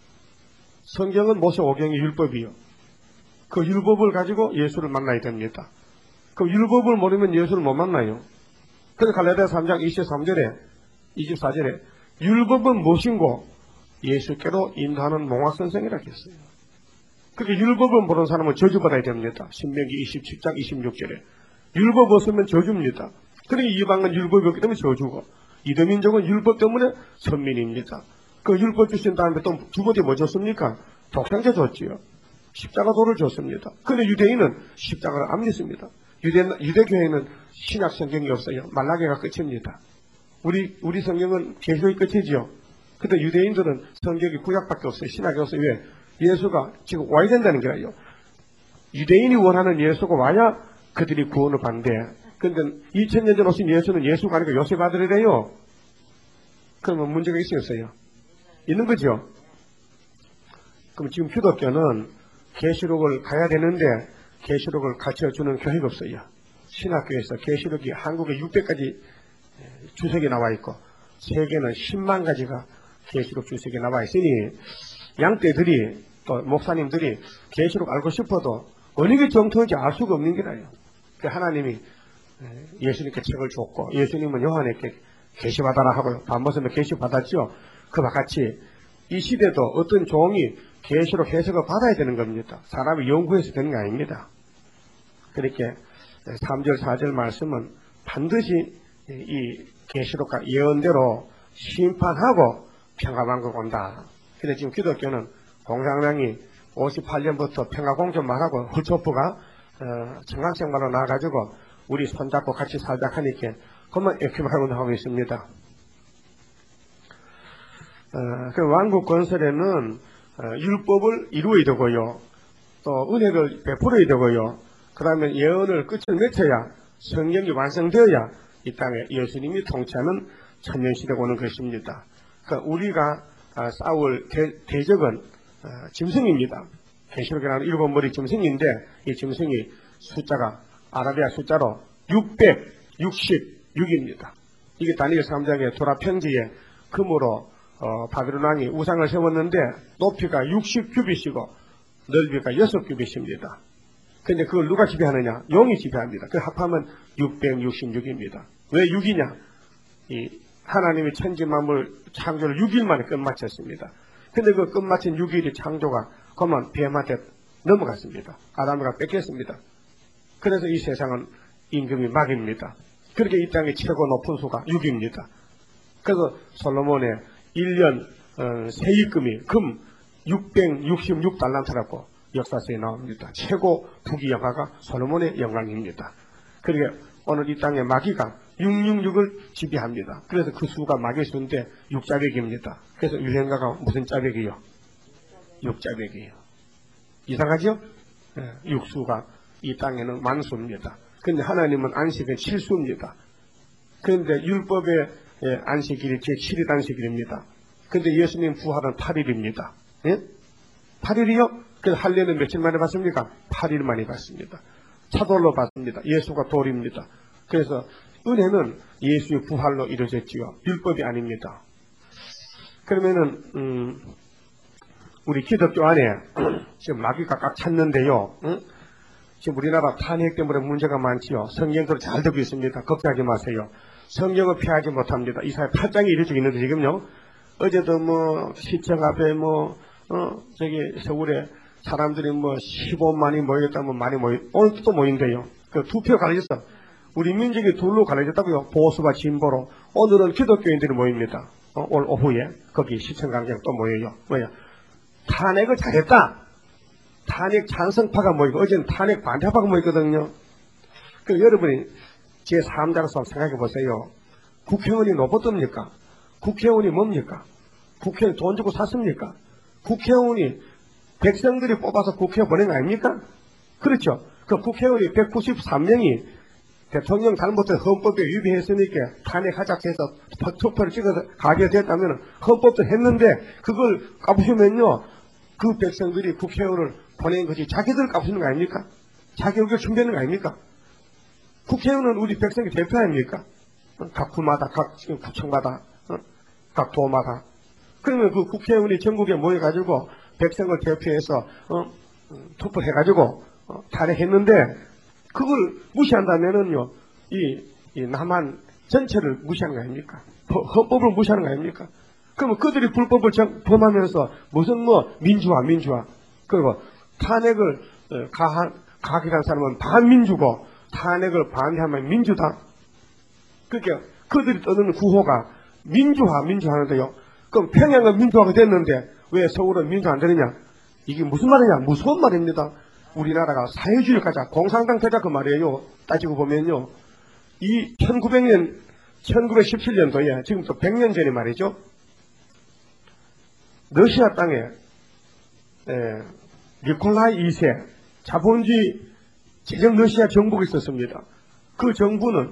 성경은 모세 오경의 율법이요. 그 율법을 가지고 예수를 만나야 됩니다. 그 율법을 모르면 예수를 못 만나요. 그래서 갈라디아 3장 23절에 24절에 율법은 무엇인고 예수께로 인도하는 몽학선생이라고 했어요. 그렇게 율법을 모르는 사람은 저주받아야 됩니다. 신명기 27장 26절에 율법 없으면 저주입니다. 그러니 이방은 율법이 없기 때문에 저주고 이더민족은 율법 때문에 선민입니다. 그 율법 주신 다음에 또 두 번째 뭐 줬습니까? 독생자 줬지요. 십자가 도를 줬습니다. 그런데 유대인은 십자가를 안 믿습니다. 유대교회는 신약 성경이 없어요. 말라기가 끝입니다. 우리 성경은 계시록이 끝이지요. 근데 유대인들은 성경이 구약밖에 없어요. 신약이 없어요. 왜? 예수가 지금 와야 된다는 거예요. 유대인이 원하는 예수가 와야 그들이 구원을 받는데, 근데 2000년 전 오신 예수는 예수가 아니고 요셉 아들이래요. 그러면 문제가 있어요? 있는 거죠. 그럼 지금 기독교는 계시록을 가야 되는데 계시록을 가르쳐주는 교회가 없어요. 신학교에서 계시록이 한국에 600가지 주석이 나와 있고 세계는 10만 가지가 계시록 주석이 나와 있으니 양떼들이 또 목사님들이 계시록 알고 싶어도 어느 게 정통인지 알 수가 없는 게라요. 하나님이 예수님께 책을 줬고 예수님은 요한에게 계시받아라 하고 반복해서 계시받았죠. 그와 같이 이 시대도 어떤 종이 계시록 해석을 받아야 되는 겁니다. 사람이 연구해서 되는 게 아닙니다. 그렇게 3절 4절 말씀은 반드시 이 계시록과 예언대로 심판하고 평화왕국 온다. 근데 지금 기독교는 공산당이 58년부터 평화공존 말하고 훌초프가 청강생활로 나와가지고 우리 손잡고 같이 살자 하니까 그만 에큐바운드 하고 있습니다. 그 왕국 건설에는 율법을 이루어야 되고요. 또 은혜를 베풀어야 되고요. 그 다음에 예언을 끝을 맺혀야 성경이 완성되어야 이 땅에 예수님이 통치하는 천년시대가 오는 것입니다. 그러니까 우리가 싸울 대적은 짐승입니다. 계시록이라는 7머리 짐승인데 이 짐승이 숫자가 아라비아 숫자로 666입니다. 이게 다니엘 3장의 도라 평지에 금으로 바빌론 왕이 우상을 세웠는데 높이가 60규빗이고 넓이가 6규빗입니다. 근데 그걸 누가 지배하느냐? 용이 지배합니다. 그 합하면 666입니다. 왜 6이냐? 이 하나님이 천지만물 창조를 6일 만에 끝마쳤습니다. 근데 그 끝마친 6일이 창조가 그만 뱀한테 넘어갔습니다. 아담과 뺏겼습니다. 그래서 이 세상은 임금이 막입니다. 그렇게 이 땅의 최고 높은 수가 6입니다. 그래서 솔로몬의 1년 세입금이 금 666달란트라고 역사서에 나옵니다. 최고 부귀 영화가 솔로몬의 영광입니다. 그러게 오늘 이 땅의 마귀가 666을 지배합니다. 그래서 그 수가 마귀의 수인데 6자백입니다. 그래서 유행가가 무슨 자백이요? 6자백이에요. 이상하죠? 육수가 이 땅에는 만수입니다. 그런데 하나님은 안식은 7수입니다. 그런데 율법의 안식일이 제7일 안식일입니다. 그런데 예수님 부활은 8일입니다. 예? 8일이요? 그래서 할례는 며칠 만에 받습니까? 8일 만에 받습니다. 차돌로 받습니다. 예수가 돌입니다. 그래서 은혜는 예수의 부활로 이루어졌지요. 율법이 아닙니다. 그러면은 우리 기독교 안에 지금 마귀가 꽉 찼는데요. 지금 우리나라 탄핵 때문에 문제가 많지요. 성경대로 잘 되고 있습니다. 걱정하지 마세요. 성경을 피하지 못합니다. 이사야 8장에 이루어지고 있는데 지금요. 어제도 시청 앞에 저기 서울에 사람들이 15만이 모였다면 많이 오늘 또 모인대요. 그 투표 갈라졌어. 우리 민족이 둘로 갈라졌다고요. 보수와 진보로. 오늘은 기독교인들이 모입니다. 오늘 오후에 거기 시청 광장 또 모여요. 뭐야? 탄핵을 잘했다. 탄핵 찬성파가 모이고 어제는 탄핵 반대파가 모였거든요. 그 여러분이 제 3장에서 생각해 보세요. 국회의원이 로봇입니까? 국회의원이 뭡니까? 국회의원 돈 주고 샀습니까? 국회의원이 백성들이 뽑아서 국회에 보낸 거 아닙니까? 그렇죠. 그 국회의원이 193명이 대통령 잘못해서 헌법에 위배했으니까 탄핵하자고 해서 투표를 찍어서 가게 됐다면 헌법도 했는데 그걸 까부시면요. 그 백성들이 국회의원을 보낸 것이 자기들 까부시는 거 아닙니까? 자기 의견 준비하는 거 아닙니까? 국회의원은 우리 백성의 대표 아닙니까? 각 구마다, 각 구청마다, 각 도마다. 그러면 그 국회의원이 전국에 모여가지고 백성을 대표해서 투표를 해가지고 탄핵했는데 그걸 무시한다면은요, 이 남한 전체를 무시하는 거 아닙니까? 헌법을 무시하는 거 아닙니까? 그러면 그들이 불법을 범하면서 무슨 민주화. 그리고 탄핵을 가기한 사람은 반민주고 탄핵을 반대하면 민주다. 그러니까 그들이 떠드는 구호가 민주화하는데요. 그럼 평양은 민주화가 됐는데 왜 서울은 민주화 안 되느냐? 이게 무슨 말이냐? 무서운 말입니다. 우리나라가 사회주의 가자, 공산당 되자 그 말이에요. 따지고 보면요. 이 1917년도에 지금부터 100년 전에 말이죠. 러시아 땅에 니콜라이 2세 자본주의 제정 러시아 정부가 있었습니다. 그 정부는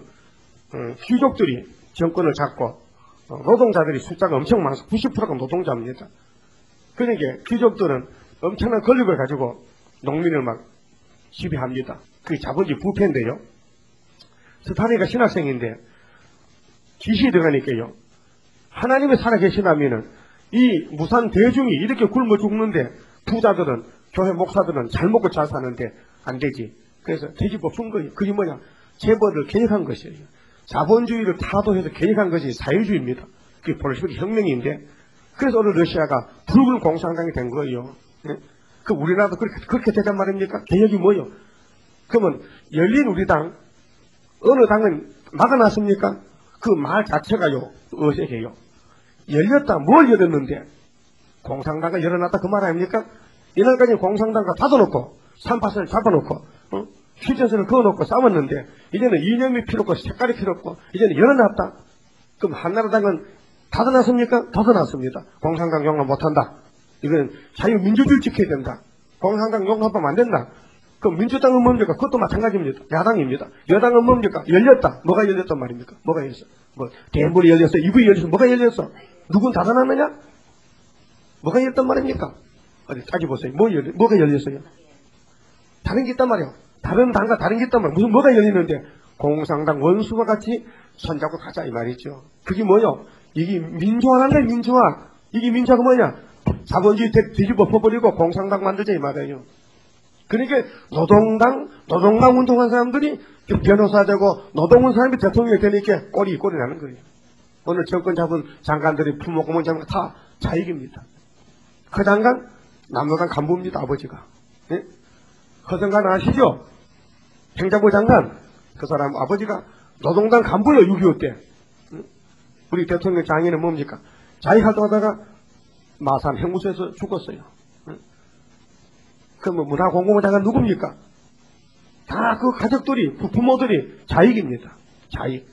귀족들이 정권을 잡고 노동자들이 숫자가 엄청 많아서 90%가 노동자입니다. 그러니까 귀족들은 엄청난 권력을 가지고 농민을 막 지배합니다. 그게 자본주의 부패인데요. 스타린이가 신학생인데 지시에 들어가니까요. 하나님이 살아계시다면은 이 무산 대중이 이렇게 굶어 죽는데 부자들은 교회 목사들은 잘 먹고 잘 사는데 안 되지. 그래서 뒤집어 쓴 거예요. 그게 뭐냐? 재벌을 개혁한 것이에요. 자본주의를 타도해서 개혁한 것이 사회주의입니다. 그게 볼셰비크 혁명인데 그래서 오늘 러시아가 붉은 공산당이 된 거예요. 네? 그 우리나라도 그렇게 되단 말입니까? 개혁이 뭐요? 그러면 열린 우리당 어느 당은 막아놨습니까? 그 말 자체가요 어색해요. 열렸다 뭘 열었는데 공산당가 열어놨다 그 말 아닙니까? 이날까지 공산당가 닫아놓고 3파선을 잡아놓고 휴전선을 그어놓고 싸웠는데 이제는 이념이 필요 없고 색깔이 필요 없고 이제는 열어놨다. 그럼 한나라당은 닫아놨습니까? 닫아놨습니다. 공산당 용납 못한다. 이건 자유민주주의를 지켜야 된다. 공산당 용납하면 안 된다. 그럼 민주당은 뭡니까? 그것도 마찬가지입니다. 야당입니다. 여당은 뭡니까? 열렸다. 뭐가 열렸단 말입니까? 뭐가 열렸어? 뭐 대물이 열렸어? 이불이 열렸어? 뭐가 열렸어? 누군 닫아놨느냐? 뭐가 열렸단 말입니까? 어디 따져보세요. 뭐가 열렸어요? 다른 게 있단 말이야. 다른 당과 다른 게 있단 말이야. 무슨 뭐가 열리는데 공산당 원수와 같이 손잡고 가자 이 말이죠. 그게 뭐요? 이게 민주화란다 민주화. 이게 민주화가 뭐냐? 자본주의 뒤집어 퍼버리고 공산당 만들자 이 말이에요. 그러니까 노동당 운동한 사람들이 변호사 되고 노동운 사람이 대통령이 되니까 꼴이 나는 거예요. 오늘 정권 잡은 장관들이 부모고문 장관 다 자익입니다. 그 장관 남로당 간부입니다. 아버지가. 예? 그 장관 아시죠? 행정부 장관 그 사람 아버지가 노동당 간부예요. 6.25 때. 우리 대통령 장인은 뭡니까? 자익활동하다가 마산 형무소에서 죽었어요. 그럼 문화공공부 장관 누굽니까? 다 그 가족들이 그 부모들이 자익입니다. 자익.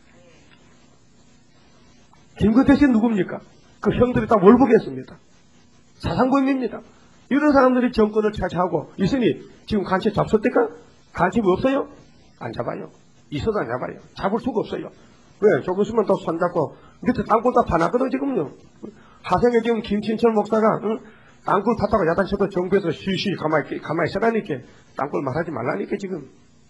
김근태 씨는 누굽니까? 그 형들이 다 월북했습니다. 사상범입니다. 이런 사람들이 정권을 차지하고 있으니 지금 간첩 잡혔을까? 간첩이 없어요? 안 잡아요. 있어도 안 잡아요. 잡을 수가 없어요. 왜? 조금 있으면 또 손잡고 밑에 땅굴 다 파놨거든 지금요. 하생에 지금 김진철 목사가 땅굴 팠다고 야단쳐도 정부에서 쉬쉬 가만히 있으라니까 땅굴 말하지 말라니까 지금.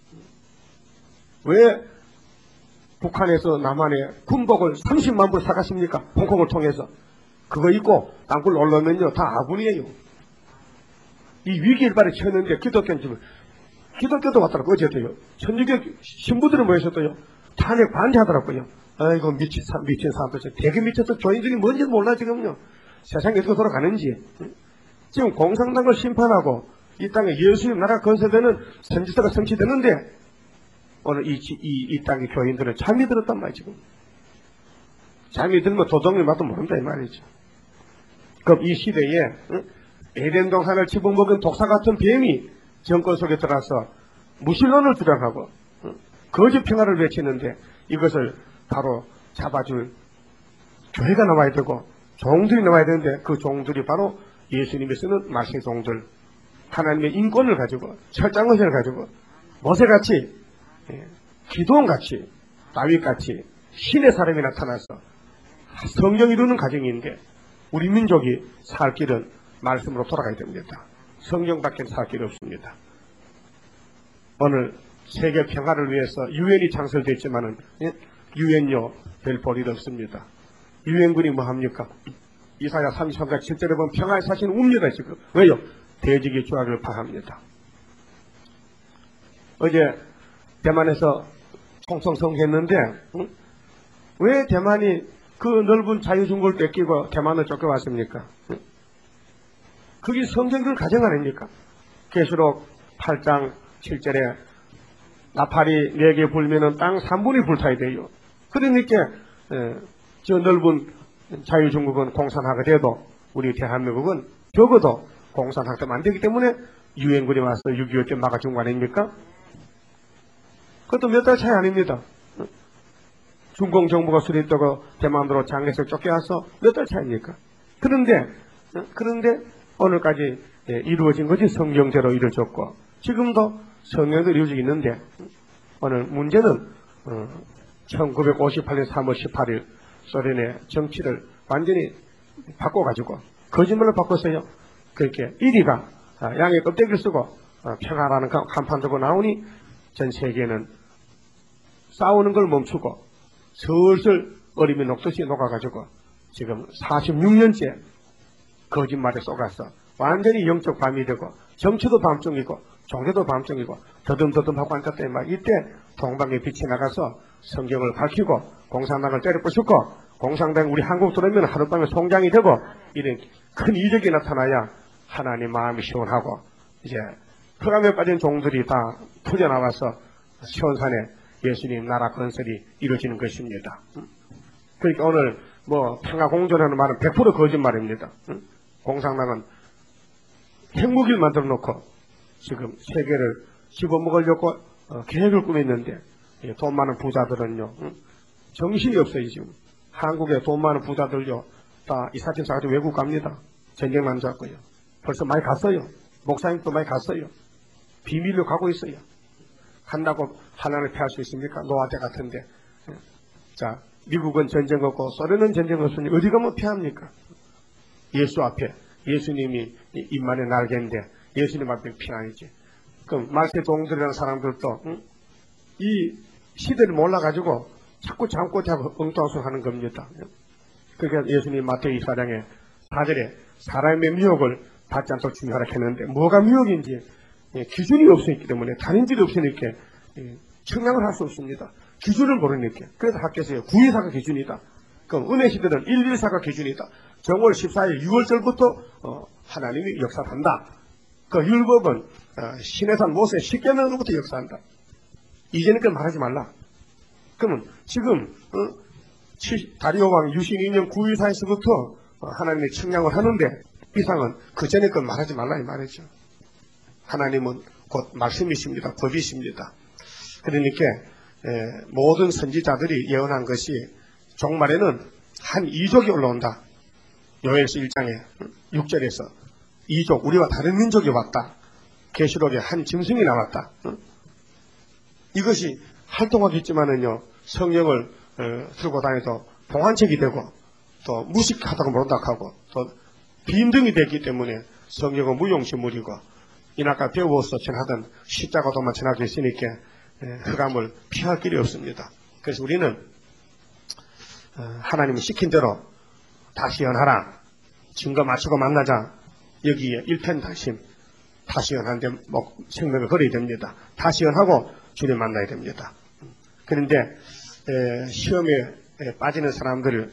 왜 북한에서 남한에 군복을 30만 불 사갔습니까? 홍콩을 통해서. 그거 입고 땅굴 올라오면요 다 아군이에요. 이 위기일발에 쳤는데 기독교는 지금 기독교도 왔더라고요. 어제도요. 천주교 신부들은 모였었어요. 탄핵 반대하더라고요. 아이고 미친 사람들 되게 미쳐서 교인들이 뭔지 몰라 지금요. 세상이 어떻게 돌아가는지. 지금 공산당을 심판하고 이 땅에 예수님 나라 건설되는 선지서가 성취되는데 오늘 이 땅의 교인들은 잠이 들었단 말이에요. 지금. 잠이 들면 도둑이 맛도 모른다 이 말이죠. 그럼 이 시대에 에덴 동산을 집어먹은 독사 같은 뱀이 정권 속에 들어와서 무신론을 주장하고 거짓 평화를 외치는데 이것을 바로 잡아줄 교회가 나와야 되고 종들이 나와야 되는데 그 종들이 바로 예수님이 쓰는 말씀의 종들, 하나님의 인권을 가지고 철장의식을 가지고 모세같이 기도원같이 다윗같이 신의 사람이 나타나서 성경이 이루는 가정인데 우리 민족이 살 길은 말씀으로 돌아가야 됩니다. 성경밖에 살 길이 없습니다. 오늘 세계 평화를 위해서 유엔이 창설됐지만은 유엔요 별 볼일 없습니다. 유엔군이 뭐 합니까? 이사야 33장 7절에 보면 평화의 사실은 웁니다 지금. 왜요? 대지기 조약을 파합니다. 어제 대만에서 총성성했는데 왜 대만이 그 넓은 자유중국을 뺏기고 대만을 쫓겨왔습니까? 그게 성경을 가정 아닙니까? 계시록 8장 7절에 나팔이 4개 불면은 땅 3분이 불타야 돼요. 그러니까 저 넓은 자유중국은 공산화가 돼도 우리 대한민국은 적어도 공산화가 안 되기 때문에 유엔군이 와서 6.25 때 막아준 거 아닙니까? 그것도 몇 달 차이 아닙니다. 중공 정부가 수립되고 대만으로 장에서 쫓겨와서 몇 달 차이입니까? 그런데 오늘까지 이루어진 것이 성경대로 이루어졌고 지금도 성경대로 이루어지고 있는데 오늘 문제는 1958년 3월 18일 소련의 정치를 완전히 바꿔가지고 거짓말로 바꿨어요. 그렇게 1위가 양의 껍데기를 쓰고 평화라는 간판 들고 나오니 전 세계는 싸우는 걸 멈추고 슬슬 얼음이 녹듯이 녹아가지고 지금 46년째 거짓말에 속아서 완전히 영적 밤이 되고 정치도 밤중이고 종교도 밤중이고 더듬더듬하고 앉았더니 막 이때 동방에 빛이 나가서 성경을 밝히고 공산당을 때려부수고 공산당 우리 한국 들어오면 하룻밤에 송장이 되고 이런 큰 이적이 나타나야 하나님 마음이 시원하고 이제 흑암에 빠진 종들이 다 풀려나와서 시온산에 예수님 나라 건설이 이루어지는 것입니다. 그러니까 오늘 평화공존하는 말은 100% 거짓말입니다. 공산당은 핵무기를 만들어 놓고 지금 세계를 씹어먹으려고 계획을 꾸몄는데 돈 많은 부자들은요 정신이 없어요. 지금 한국에 돈 많은 부자들요 다 이사짐 싸가지고 외국 갑니다. 전쟁 난자고요. 벌써 많이 갔어요. 목사님도 많이 갔어요. 비밀로 가고 있어요. 한다고 하나님을 피할 수 있습니까? 노아때 같은데. 자, 미국은 전쟁 없고 소련은 전쟁 없으니 어디 가면 피합니까? 예수 앞에 예수님이 입만의 날개인데 예수님 앞에 피하이지. 그럼 말세 종들이라는 사람들도 이 시대를 몰라가지고 자꾸 잠꼬 자고 엉뚱한 소리 하는 겁니다. 그러니까 예수님 마태오 24장에 4절에 사람의 미혹을 받지 않도록 주의하라 했는데 뭐가 미혹인지 기준이 없기 때문에 단인들이 없으니까 청량을 할 수 없습니다. 기준을 모르니까. 그래서 학교에서요 924가 기준이다. 그럼 은혜 시대는 114가 기준이다. 정월 14일 6월절부터 하나님이 역사한다. 그 율법은 신해산 모세 10계명으로부터 역사한다. 이제는 그걸 말하지 말라. 그러면 지금 다리오 왕 유신 2년 9.24에서부터 하나님이 청량을 하는데 이상은 그 전에 걸 말하지 말라 이 말이죠. 하나님은 곧 말씀이십니다. 법이십니다. 그러니까 모든 선지자들이 예언한 것이 종말에는 한 이족이 올라온다. 요엘서 1장에 6절에서 이족 우리와 다른 민족이 왔다. 계시록에 한 짐승이 나왔다. 이것이 활동하겠지만은요 성령을 들고 다녀도 봉환책이 되고 또 무식하다고 못하고 또 빈등이 됐기 때문에 성령은 무용지물이고 이나까 배워서 전하던 십자가도만 전하고 있으니까 흑암을 피할 길이 없습니다. 그래서 우리는 하나님이 시킨 대로 다시 연하라. 증거 맞추고 만나자. 여기에 일편단심 다시 연하는데 생명을 걸어야 됩니다. 다시 연하고 주님 만나야 됩니다. 그런데 시험에 빠지는 사람들을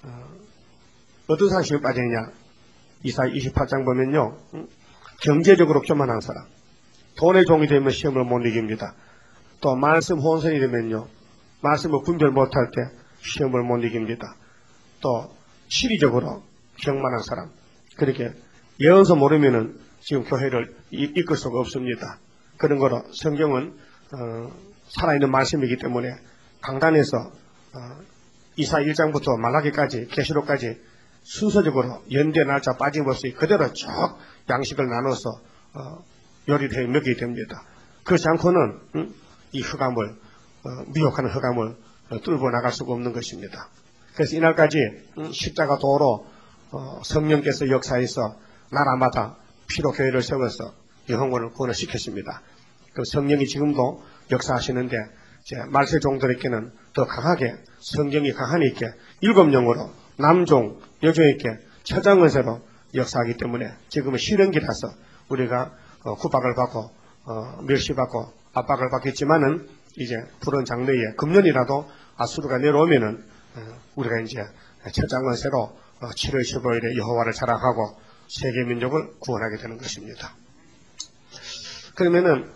어떤 사람이 시험에 빠지느냐. 이사야 28장 보면요. 경제적으로 교만한 사람. 돈의 종이 되면 시험을 못 이깁니다. 또 말씀 혼선이 되면요. 말씀을 분별 못할 때 시험을 못 이깁니다. 또 시리적으로 경만한 사람. 그렇게 예언서 모르면은 지금 교회를 이끌 수가 없습니다. 그런 거로 성경은 살아있는 말씀이기 때문에 강단에서 이사야 1장부터 말라기까지 계시록까지 순서적으로 연대 날짜 빠짐없이 그대로 쭉 양식을 나눠서 요리를 해 먹게 됩니다. 그렇지 않고는 이 흑암을 미혹하는 흑암을 뚫고 나갈 수가 없는 것입니다. 그래서 이날까지 십자가 도로 성령께서 역사해서 나라마다 피로 교회를 세워서 영혼을 구원을 시켰습니다. 그 성령이 지금도 역사하시는데 말세 종들에게는 더 강하게 성경이 강하니까 7영으로 남종 여종에게 처장은세로 역사하기 때문에 지금은 실현기라서 우리가 구박을 받고 멸시받고 압박을 받겠지만은 이제 푸른 장래에 금년이라도 아수르가 내려오면은 우리가 이제 처장은세로 7월 15일에 여호와를 자랑하고 세계 민족을 구원하게 되는 것입니다. 그러면은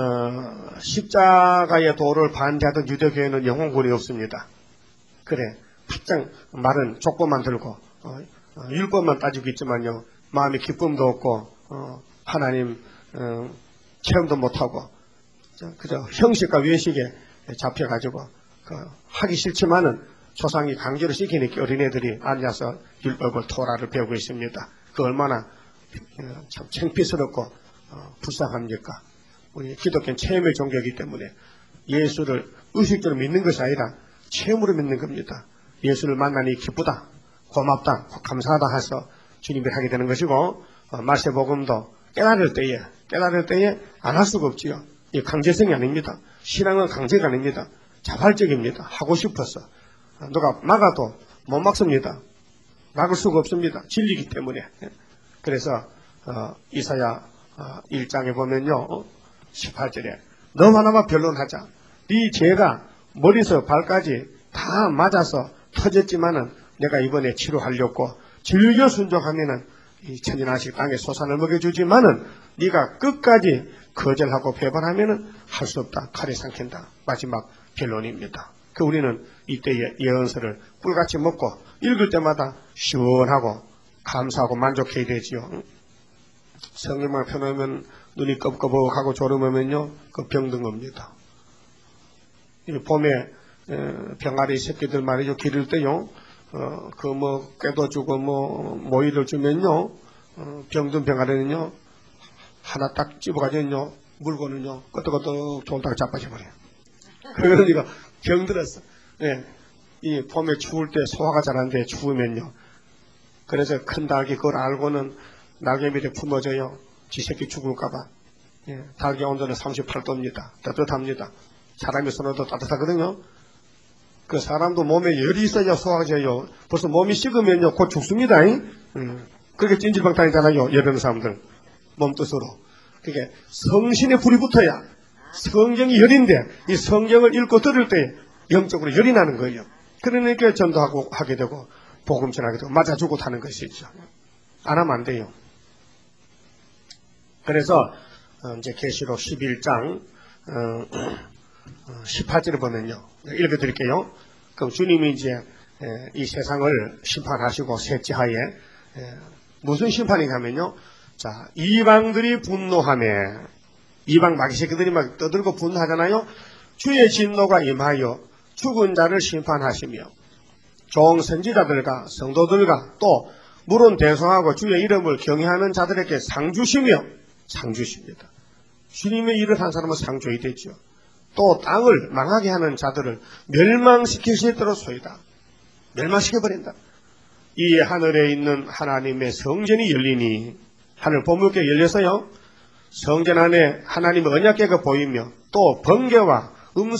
십자가의 도를 반대하던 유대교회는 영혼 구원이 없습니다. 그래 바짝 말은 족보만 들고 율법만 따지고 있지만요 마음에 기쁨도 없고 하나님 체험도 못하고 그저 형식과 외식에 잡혀가지고 하기 싫지만은 조상이 강제로 시키니까 어린애들이 앉아서 율법을 토라를 배우고 있습니다. 그 얼마나 참 창피스럽고 불쌍합니까? 우리 기독교는 체험의 종교이기 때문에 예수를 의식적으로 믿는 것이 아니라 체험으로 믿는 겁니다. 예수를 만나니 기쁘다, 고맙다, 감사하다 해서 주님이 하게 되는 것이고, 말세복음도 깨달을 때에 안 할 수가 없지요. 이 강제성이 아닙니다. 신앙은 강제가 아닙니다. 자발적입니다. 하고 싶어서. 누가 막아도 못 막습니다. 막을 수가 없습니다. 진리이기 때문에. 그래서 이사야 1장에 보면요, 18절에 너와 나와 변론하자. 네 죄가 머리에서 발까지 다 맞아서 터졌지만은 내가 이번에 치료하려고 즐겨 순종하면은 이 천진난식 땅에 소산을 먹여주지만은 네가 끝까지 거절하고 배반하면은 할 수 없다. 칼에 삼킨다. 마지막 변론입니다. 그 우리는 이때의 예언서를 꿀같이 먹고 읽을 때마다 시원하고 감사하고 만족해야 되지요. 성경만 펴놓으면 눈이 껍꺼벅하고 졸음하면요, 그 병든 겁니다. 봄에 병아리 새끼들 말이죠. 기를 때요, 꾀도 주고 모이를 주면요, 병든 병아리는요, 하나 딱 집어가지고요, 물고는요, 끄덕끄덕 졸다가 자빠져버려요. 그러니까 병들었어. 예. 이 봄에 추울 때 소화가 잘 안 돼, 추우면요. 그래서 큰 닭이 그걸 알고는 날개 밑에 품어져요. 지 새끼 죽을까봐. 예. 닭의 온도는 38도입니다. 따뜻합니다. 사람의 손에도 따뜻하거든요. 그 사람도 몸에 열이 있어야 소화가 돼요. 벌써 몸이 식으면요, 곧 죽습니다. 그렇게 찜질방다니잖아요. 여러 사람들. 몸뜻으로. 그게 성신의 불이 붙어야 성경이 열인데 이 성경을 읽고 들을 때 영적으로 열이 나는 거예요. 그러니까 전도하고 하게 되고 복음 전하게 되고 맞아주고 타는 것이죠. 안 하면 안 돼요. 그래서 이제 계시록 11장 18절을 보면요. 읽어드릴게요. 그럼 주님이 이제 이 세상을 심판하시고 셋째 하에 무슨 심판이냐면요. 자, 이방들이 분노하며 이방 마귀새끼들이 막 떠들고 분노하잖아요. 주의 진노가 임하여 죽은 자를 심판하시며 종 선지자들과 성도들과 또 물은 대성하고 주의 이름을 경외하는 자들에게 상 주시며 상 주십니다. 주님의 일을 한 사람은 상 줘야 되죠. 또 땅을 망하게 하는 자들을 멸망시키시도록 소이다. 멸망시켜버린다. 이 하늘에 있는 하나님의 성전이 열리니 하늘 보물궤 열려서요. 성전 안에 하나님의 언약궤가 보이며 또 번개와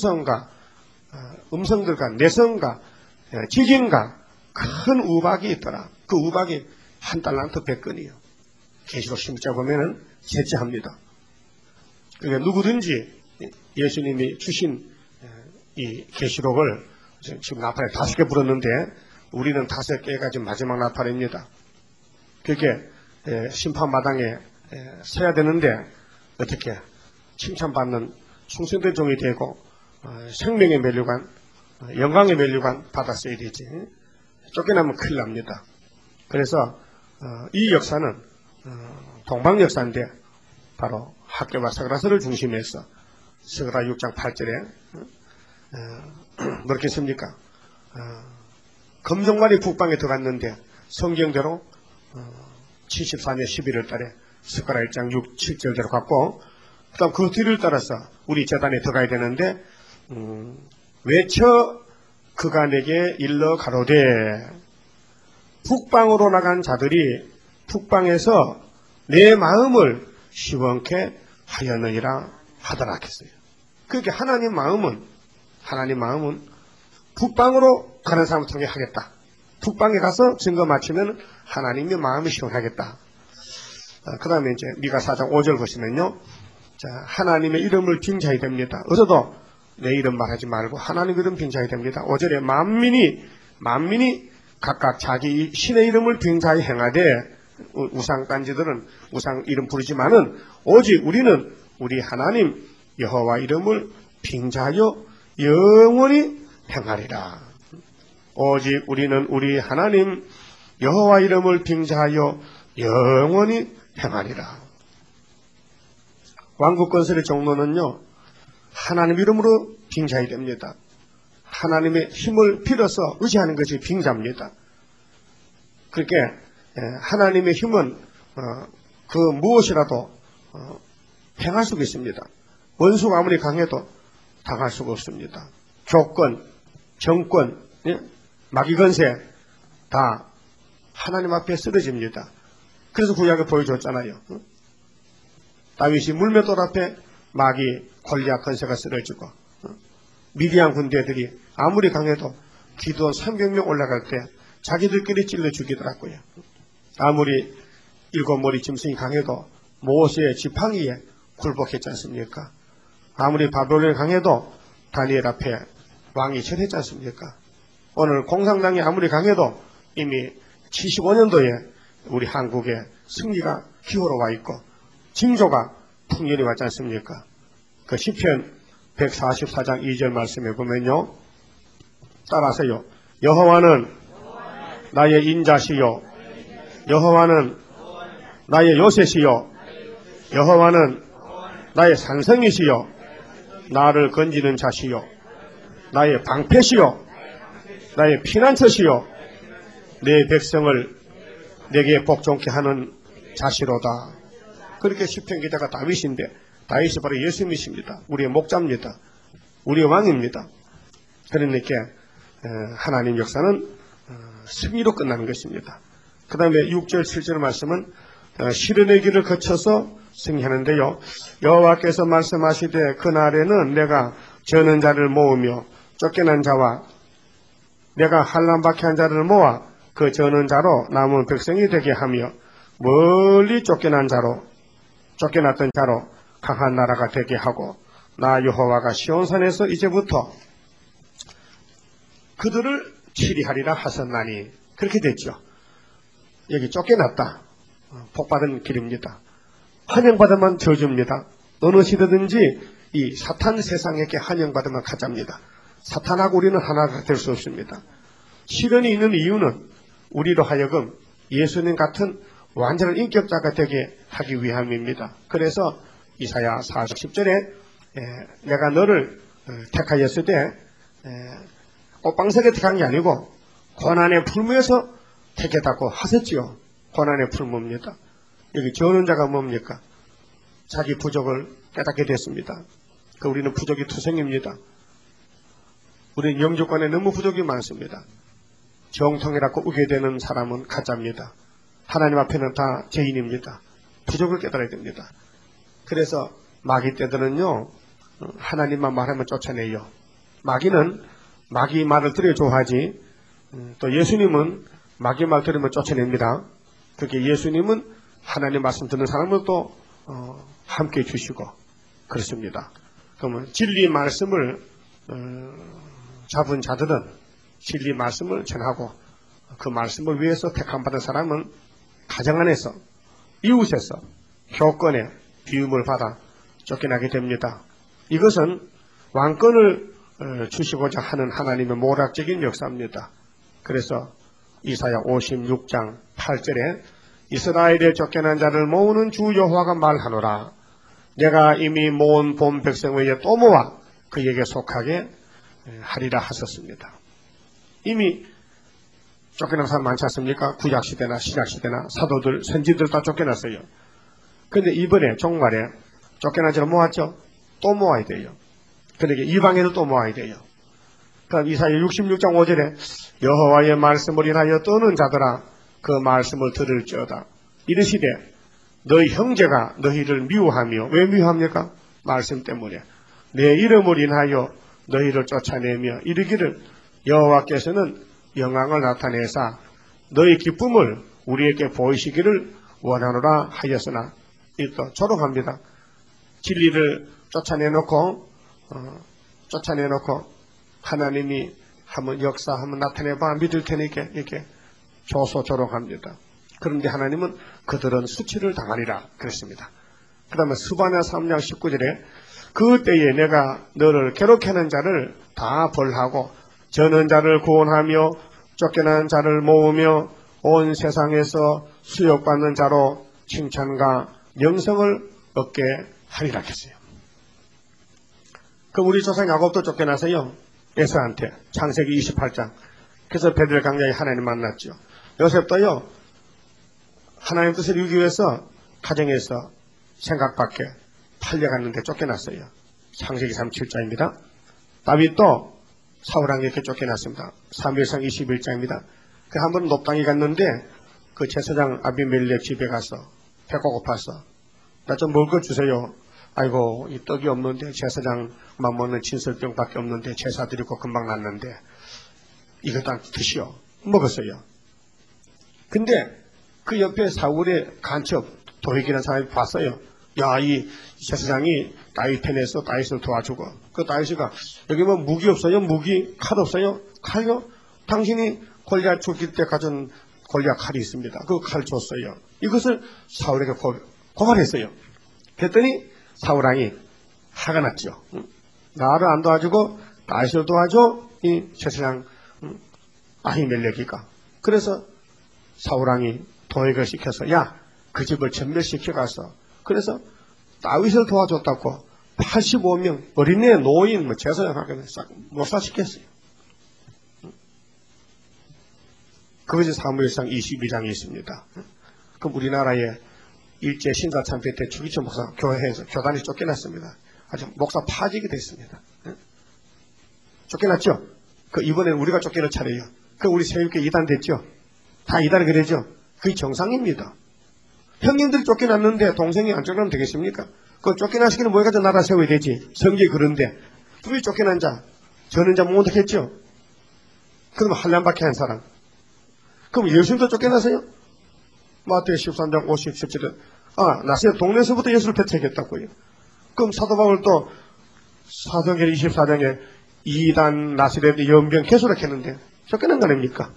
음성들과 내성과 지진과 큰 우박이 있더라. 그 우박이 한 달란트 100건이요. 계시록 16장 보면은 셋째합니다. 그러니까 누구든지 예수님이 주신 이 계시록을 지금 나팔에 5개 불었는데 우리는 5개가 지금 마지막 나팔입니다. 그게 심판마당에 서야 되는데 어떻게 칭찬받는 충성된 종이 되고 생명의 면류관, 영광의 면류관 받았어야 되지. 쫓겨나면 큰일 납니다. 그래서 이 역사는 동방 역사인데 바로 학교와 서그라서를 중심해서 서그라 6장 8절에 뭐렇게 씁니까? 검정관이 북방에 들어갔는데 성경대로 74년 11월 달에 스가랴 1장 6, 7절대로 갔고 그 다음 그 뒤를 따라서 우리 재단에 들어가야 되는데 외쳐 그간에게 일러 가로되 북방으로 나간 자들이 북방에서 내 마음을 시원케 하였느니라 하더라 했어요. 그러니까 하나님 마음은 북방으로 가는 사람을 통해 하겠다. 북방에 가서 증거 맞추면 하나님의 마음이 시원하겠다. 그 다음에 이제 미가 4장 5절 보시면요. 자, 하나님의 이름을 빙자해야 됩니다. 어서도 내 이름 말하지 말고 하나님 이름 빙자해야 됩니다. 5절에 만민이 각각 자기 신의 이름을 빙자해 행하되 우상간지들은 우상 이름 부르지만은 오직 우리는 우리 하나님 여호와 이름을 빙자하여 영원히 행하리라. 오직 우리는 우리 하나님 여호와 이름을 빙자하여 영원히 행하리라. 왕국 건설의 종로는요, 하나님 이름으로 빙자해야 됩니다. 하나님의 힘을 빌어서 의지하는 것이 빙자입니다. 그렇게 하나님의 힘은 그 무엇이라도 행할 수가 있습니다. 원수가 아무리 강해도 당할 수가 없습니다. 교권, 정권, 마귀 건세 다 하나님 앞에 쓰러집니다. 그래서 구약에 보여줬잖아요. 다윗이 물맷돌 앞에 마귀 골리앗 건세가 쓰러지고, 미디안 군대들이 아무리 강해도 기드온 300명 올라갈 때 자기들끼리 찔러 죽이더라고요. 아무리 일곱 머리 짐승이 강해도 모세의 지팡이에 굴복했지 않습니까? 아무리 바벨론이 강해도 다니엘 앞에 왕이 절했지 않습니까? 오늘 공산당이 아무리 강해도 이미 75년도에 우리 한국에 승리가 기호로 와 있고 징조가 풍년이 왔지 않습니까? 그 시편 144장 2절 말씀에 보면요, 따라하세요. 여호와는 나의 인자시요, 여호와는 나의 요새시요, 여호와는 나의 산성이시요, 나를 건지는 자시요, 나의 방패시요, 나의 피난처시요, 내 백성을 내게 복종케 하는 자시로다. 그렇게 시편 기자가 다윗인데, 다윗이 바로 예수님이십니다. 우리의 목자입니다. 우리의 왕입니다. 그러니까 하나님 역사는 승리로 끝나는 것입니다. 그 다음에 6절 7절 말씀은 시련의 길을 거쳐서 승리하는데요, 여호와께서 말씀하시되 그날에는 내가 저는 자를 모으며 쫓겨난 자와 내가 환난받게 한 자를 모아 그 저는 자로 남은 백성이 되게 하며 멀리 쫓겨났던 자로 강한 나라가 되게 하고 나 여호와가 시온산에서 이제부터 그들을 치리하리라 하셨나니, 그렇게 됐죠. 여기 쫓겨났다, 복받은 길입니다. 환영받으면 저주입니다. 어느 시대든지 이 사탄 세상에게 환영받으면 가짜입니다. 사탄하고 우리는 하나가 될 수 없습니다. 시련이 있는 이유는 우리로 하여금 예수님 같은 완전한 인격자가 되게 하기 위함입니다. 그래서 이사야 40절에 내가 너를 택하였을 때 꽃방석에 택한 게 아니고 고난의 풀무에서 택했다고 하셨지요. 고난의 풀무입니다. 여기 저는 자가 뭡니까? 자기 부족을 깨닫게 됐습니다. 우리는 부족이 투성입니다. 우리는 영주권에 너무 부족이 많습니다. 정통이라고 우게 되는 사람은 가짜입니다. 하나님 앞에는 다 죄인입니다. 부족을 깨달아야 됩니다. 그래서 마귀 떼들은요, 하나님만 말하면 쫓아내요. 마귀는 마귀 말을 들어야 좋아하지, 또 예수님은 마귀 말 들으면 쫓아냅니다. 그렇게 예수님은 하나님 말씀 듣는 사람을 또 함께 주시고 그렇습니다. 그러면 진리 말씀을 잡은 자들은 진리 말씀을 전하고 그 말씀을 위해서 택함받은 사람은 가정 안에서, 이웃에서, 교권에 비움을 받아 쫓겨나게 됩니다. 이것은 왕권을 주시고자 하는 하나님의 모략적인 역사입니다. 그래서 이사야 56장 8절에 이스라엘에 쫓겨난 자를 모으는 주 여호와가 말하노라. 내가 이미 모은 본 백성 외에 또 모아 그에게 속하게 하리라 하셨습니다. 이미 쫓겨난 사람 많지 않습니까? 구약시대나 신약시대나 사도들, 선지들 다 쫓겨났어요. 그런데 이번에 종말에 쫓겨난 자를 모았죠? 또 모아야 돼요. 그러니까 이방에도 또 모아야 돼요. 그럼 이사야 66장 5절에 여호와의 말씀을 인하여 떠는 자들아 그 말씀을 들을지어다. 이르시되 너희 형제가 너희를 미워하며, 왜 미워합니까? 말씀 때문에. 내 이름을 인하여 너희를 쫓아내며 이르기를 여호와께서는 영광을 나타내사 너희 기쁨을 우리에게 보이시기를 원하노라 하였으나, 또 조롱합니다. 진리를 쫓아내놓고 하나님이 한번 역사 한번 나타내봐 믿을 테니까 이렇게 조소조롱합니다. 그런데 하나님은 그들은 수치를 당하리라 그랬습니다. 그 다음에 스바냐 3장 19절에 그 때에 내가 너를 괴롭게 하는 자를 다 벌하고 저는 자를 구원하며 쫓겨난 자를 모으며 온 세상에서 수욕받는 자로 칭찬과 명성을 얻게 하리라 했어요. 그럼 우리 조상 야곱도 쫓겨나서요. 에서한테 창세기 28장. 그래서 베들 강야에 하나님 만났죠. 요셉도요. 하나님 뜻을 이루기 위해서 가정에서 생각 밖에 팔려갔는데 쫓겨났어요. 창세기 37장입니다. 다윗도 사울왕에게 쫓겨났습니다. 사무엘상 21장입니다. 그 한 번 높당에 갔는데 그 제사장 아비멜렉 집에 가서 배가 고파서 나 좀 먹을 거 주세요. 아이고 이 떡이 없는데 제사장만 먹는 진설병밖에 없는데 제사 드리고 금방 났는데 이거 다 드시오. 먹었어요. 근데 그 옆에 사울의 간첩 도익이라는 사람이 봤어요. 야, 이 제사장이 다윗 편에서 다윗을 도와주고 그 다윗이가 여기 뭐 무기 없어요? 무기? 칼 없어요? 칼요? 당신이 골리앗 죽일 때 가진 골리앗 칼이 있습니다. 그 칼 줬어요. 이것을 사울에게 고발했어요. 그랬더니 사울왕이 화가 났죠. 나를 안 도와주고 다윗을 도와줘? 이 제사장 아히멜렉이가. 그래서 사울왕이 도액을 시켜서 야, 그 집을 전멸시켜가서 그래서 다윗을 도와줬다고 85명 어린애, 노인, 뭐 제사장하게 싹 몰살시켰어요. 그것이 사무엘상 22장에 있습니다. 그럼 우리나라에 일제 신사 참패 때 주기철 목사 교회에서 교단이 쫓겨났습니다. 아주 목사 파직이 됐습니다. 쫓겨났죠? 그 이번엔 우리가 쫓겨날 차례예요. 그 우리 세육교 이단 됐죠? 다 이단을 그래죠? 그게 정상입니다. 형님들이 쫓겨났는데 동생이 안 쫓겨나면 되겠습니까? 그 쫓겨나시기는 뭘 가지고 나라 세워야 되지? 성경이 그런데 둘이 쫓겨난 자, 저는 자 못하겠죠? 그럼 한량밖에 한 사람. 그럼 예수님도 쫓겨나세요? 마태오 13장 50, 17절. 나세요. 동네에서부터 예수를 배척했다고요. 그럼 사도 바울도 사도행전 24장에 이단 나사렛 연병 개수락했는데 쫓겨난 거 아닙니까?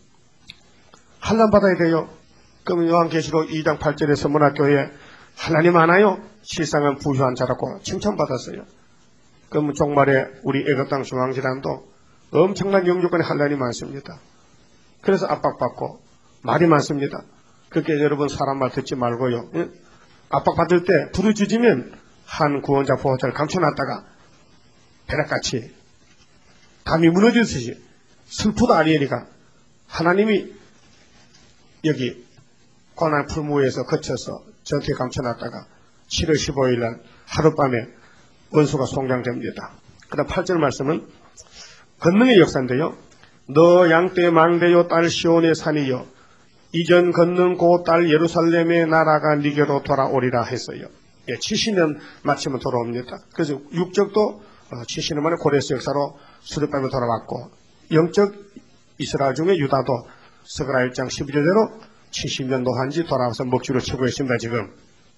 한란 받아야 돼요. 그럼 요한계시록 2장 8절에 서문학교에 하나님 하나요? 실상은 부유한 자라고 칭찬받았어요. 그럼 종말에 우리 애굽 땅 중앙지단도 엄청난 영주권의 한란이 많습니다. 그래서 압박받고 말이 많습니다. 그렇게 여러분 사람 말 듣지 말고요. 예? 압박받을 때 부르짖으면 한 구원자 보호자를 감춰놨다가 벼락같이 담이 무너지듯이 슬프다 아니니까 하나님이 여기 고난 풀무에서 거쳐서 전투에 감춰놨다가 7월 15일 날 하룻밤에 원수가 송장됩니다. 그 다음 8절 말씀은 권능의 역사인데요. 너 양떼 망대요 딸 시온의 산이요 이전 걷는 고 딸 예루살렘의 나라가 니게로 돌아오리라 했어요. 예, 70년 마치면 돌아옵니다. 그래서 육적도 70년 만에 고레스 역사로 수르밤에 돌아왔고 영적 이스라엘 중에 유다도 스가랴 1장 12절대로 70년 노한지 돌아와서 먹주를 치고 있습니다. 지금.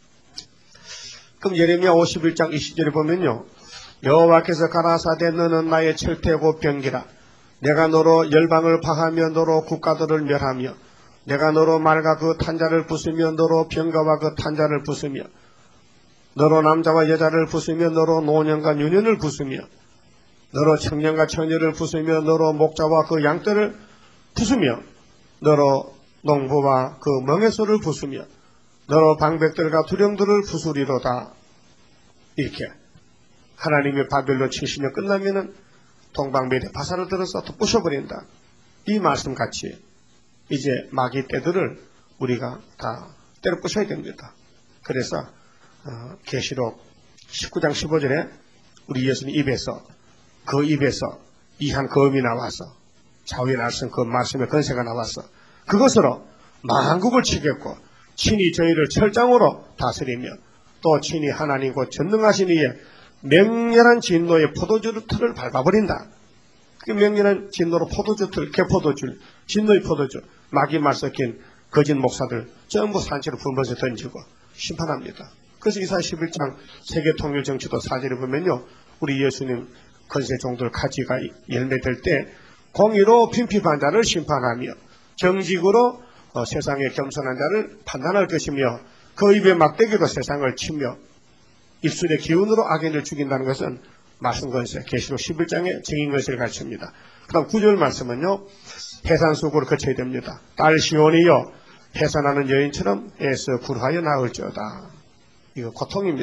그럼 예레미야 51장 20절에 보면요. 여호와께서 가라사대 너는 나의 철퇴고 병기라. 내가 너로 열방을 파하며 너로 국가들을 멸하며 내가 너로 말과 그 탄자를 부수며 너로 병가와 그 탄자를 부수며 너로 남자와 여자를 부수며 너로 노년과 유년을 부수며 너로 청년과 처녀를 부수며 너로 목자와 그 양떼를 부수며 너로 농부와 그 멍에소를 부수며 너로 방백들과 두령들을 부수리로다. 이렇게 하나님의 바벨론 70년 끝나면은 동방매대 바사를 들어서 또 부셔버린다. 이 말씀 같이 이제 마귀 떼들을 우리가 다 때려 부셔야 됩니다. 그래서 계시록 19장 15절에 우리 예수님 입에서 그 입에서 이한 거음이 나와서 좌우에 날선 그 말씀의 건세가 나와서 그것으로 만국을 치겠고 친히 저희를 철장으로 다스리며 또 친히 하나님과 전능하신 이의 맹렬한 진노의 포도주 틀을 밟아버린다. 그 맹렬한 진노로 포도주 틀, 개포도주, 진노의 포도주, 마귀 말 섞인 거짓 목사들 전부 산채로 분번에 던지고 심판합니다. 그래서 이사야 11장 세계 통일 정치도 4절에 보면요. 우리 예수님 건세 종들 가지가 열매될 때 공의로 빈핍한 자를 심판하며 정직으로 세상에 겸손한 자를 판단할 것이며 그 입의 막대기로 세상을 치며 입술의 기운으로 악인을 죽인다는 것은 말씀 건세 계시록 11장의 증인 건세를 가르칩니다. 그 다음 9절 말씀은요. 해산 속으로 거쳐야 됩니다. 딸 시온이여 해산하는 여인처럼 애써 굴하여 나을지어다. 이거 고통입니다.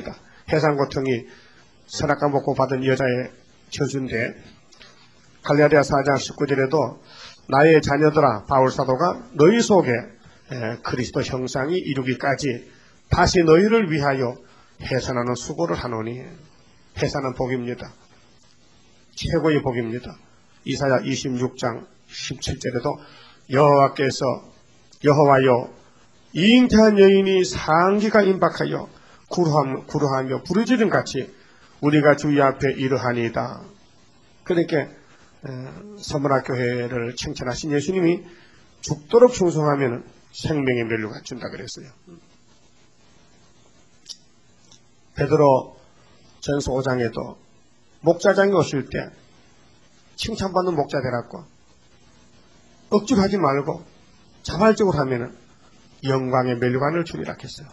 해산고통이 선악과 먹고 받은 여자의 저주인데, 갈라디아 4장 19절에도 나의 자녀들아, 바울사도가 너희 속에 그리스도 형상이 이루기까지 다시 너희를 위하여 해산하는 수고를 하노니, 해산은 복입니다. 최고의 복입니다. 이사야 26장 17절에도 여호와여 잉태한 여인이 상기가 임박하여 구루하며 부르짖음 같이 우리가 주의 앞에 이르하니이다. 그러니까 서문학교회를 칭찬하신 예수님이 죽도록 충성하면 생명의 멸류가 준다 그랬어요. 베드로 전서 5장에도 목자장이 오실 때 칭찬받는 목자 되라고 억지로 하지 말고 자발적으로 하면 영광의 멸류관을 주리라 했어요.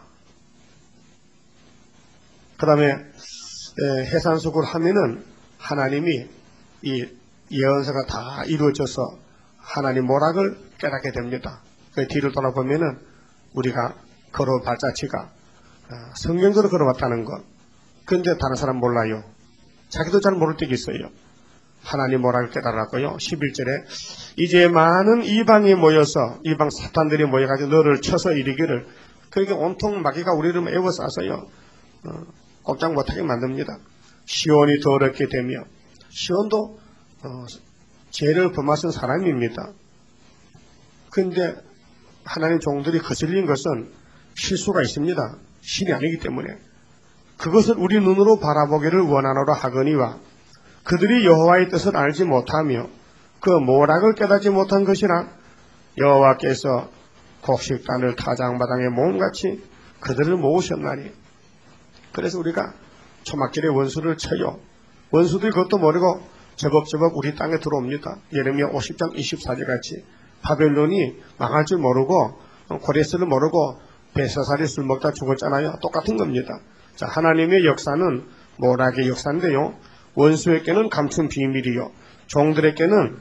그 다음에 해산수고를 하면은 하나님이 이 예언서가 다 이루어져서 하나님 모락을 깨닫게 됩니다. 그 뒤를 돌아보면은 우리가 걸어올 발자취가 성경대로 걸어왔다는 것. 그런데 다른 사람 몰라요. 자기도 잘 모를 때가 있어요. 하나님 모락을 깨달았고요. 11절에 이제 많은 이방이 모여서 이방 사탄들이 모여가지고 너를 쳐서 이르기를, 그러니까 온통 마귀가 우리를 애워싸서요 꼼짝 못하게 만듭니다. 시온이 더럽게 되며, 시온도 죄를 범하신 사람입니다. 그런데 하나님 종들이 거슬린 것은 실수가 있습니다. 신이 아니기 때문에. 그것을 우리 눈으로 바라보기를 원하노라 하거니와 그들이 여호와의 뜻을 알지 못하며 그 모락을 깨닫지 못한 것이라 여호와께서 곡식단을 타작마당에 모음같이 그들을 모으셨나니. 그래서 우리가 초막절에 원수를 쳐요. 원수들이 그것도 모르고 제법제법 우리 땅에 들어옵니다. 예레미야 50장 24절 같이 바벨론이 망할 줄 모르고 고레스를 모르고 벨사살이 술 먹다 죽었잖아요. 똑같은 겁니다. 자, 하나님의 역사는 모락의 역사인데요. 원수에게는 감춘 비밀이요, 종들에게는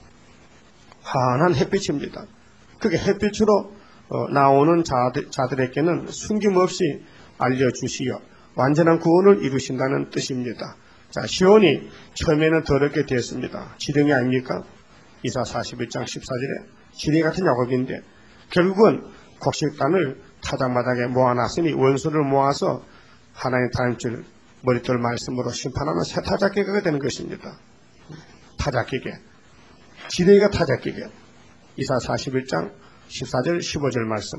환한 햇빛입니다. 그게 햇빛으로 나오는 자들에게는 숨김없이 알려주시어 완전한 구원을 이루신다는 뜻입니다. 자, 시온이 처음에는 더럽게 되었습니다. 지렁이 아닙니까? 이사 41장 14절에 지렁이 같은 야곱인데 결국은 곡식단을 타작마당에 모아놨으니 원수를 모아서 하나님 다음 줄 머릿돌 말씀으로 심판하는 새 타작기계가 되는 것입니다. 타작기계, 지렁이가 타작기계. 이사 41장 14절 15절 말씀.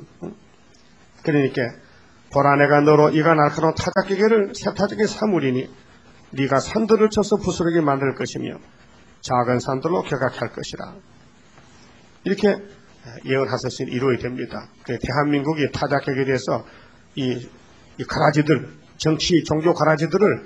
그러니까 보라 내가 너로 이가 날카로운 타작기계를 새 타작기계 사물이니 네가 산들을 쳐서 부스러기 만들 것이며 작은 산들로 격악할 것이라. 이렇게 예언하셨으니 이루어야 됩니다. 대한민국이 타작기계에 대해서 이 가라지들, 정치, 종교 가라지들을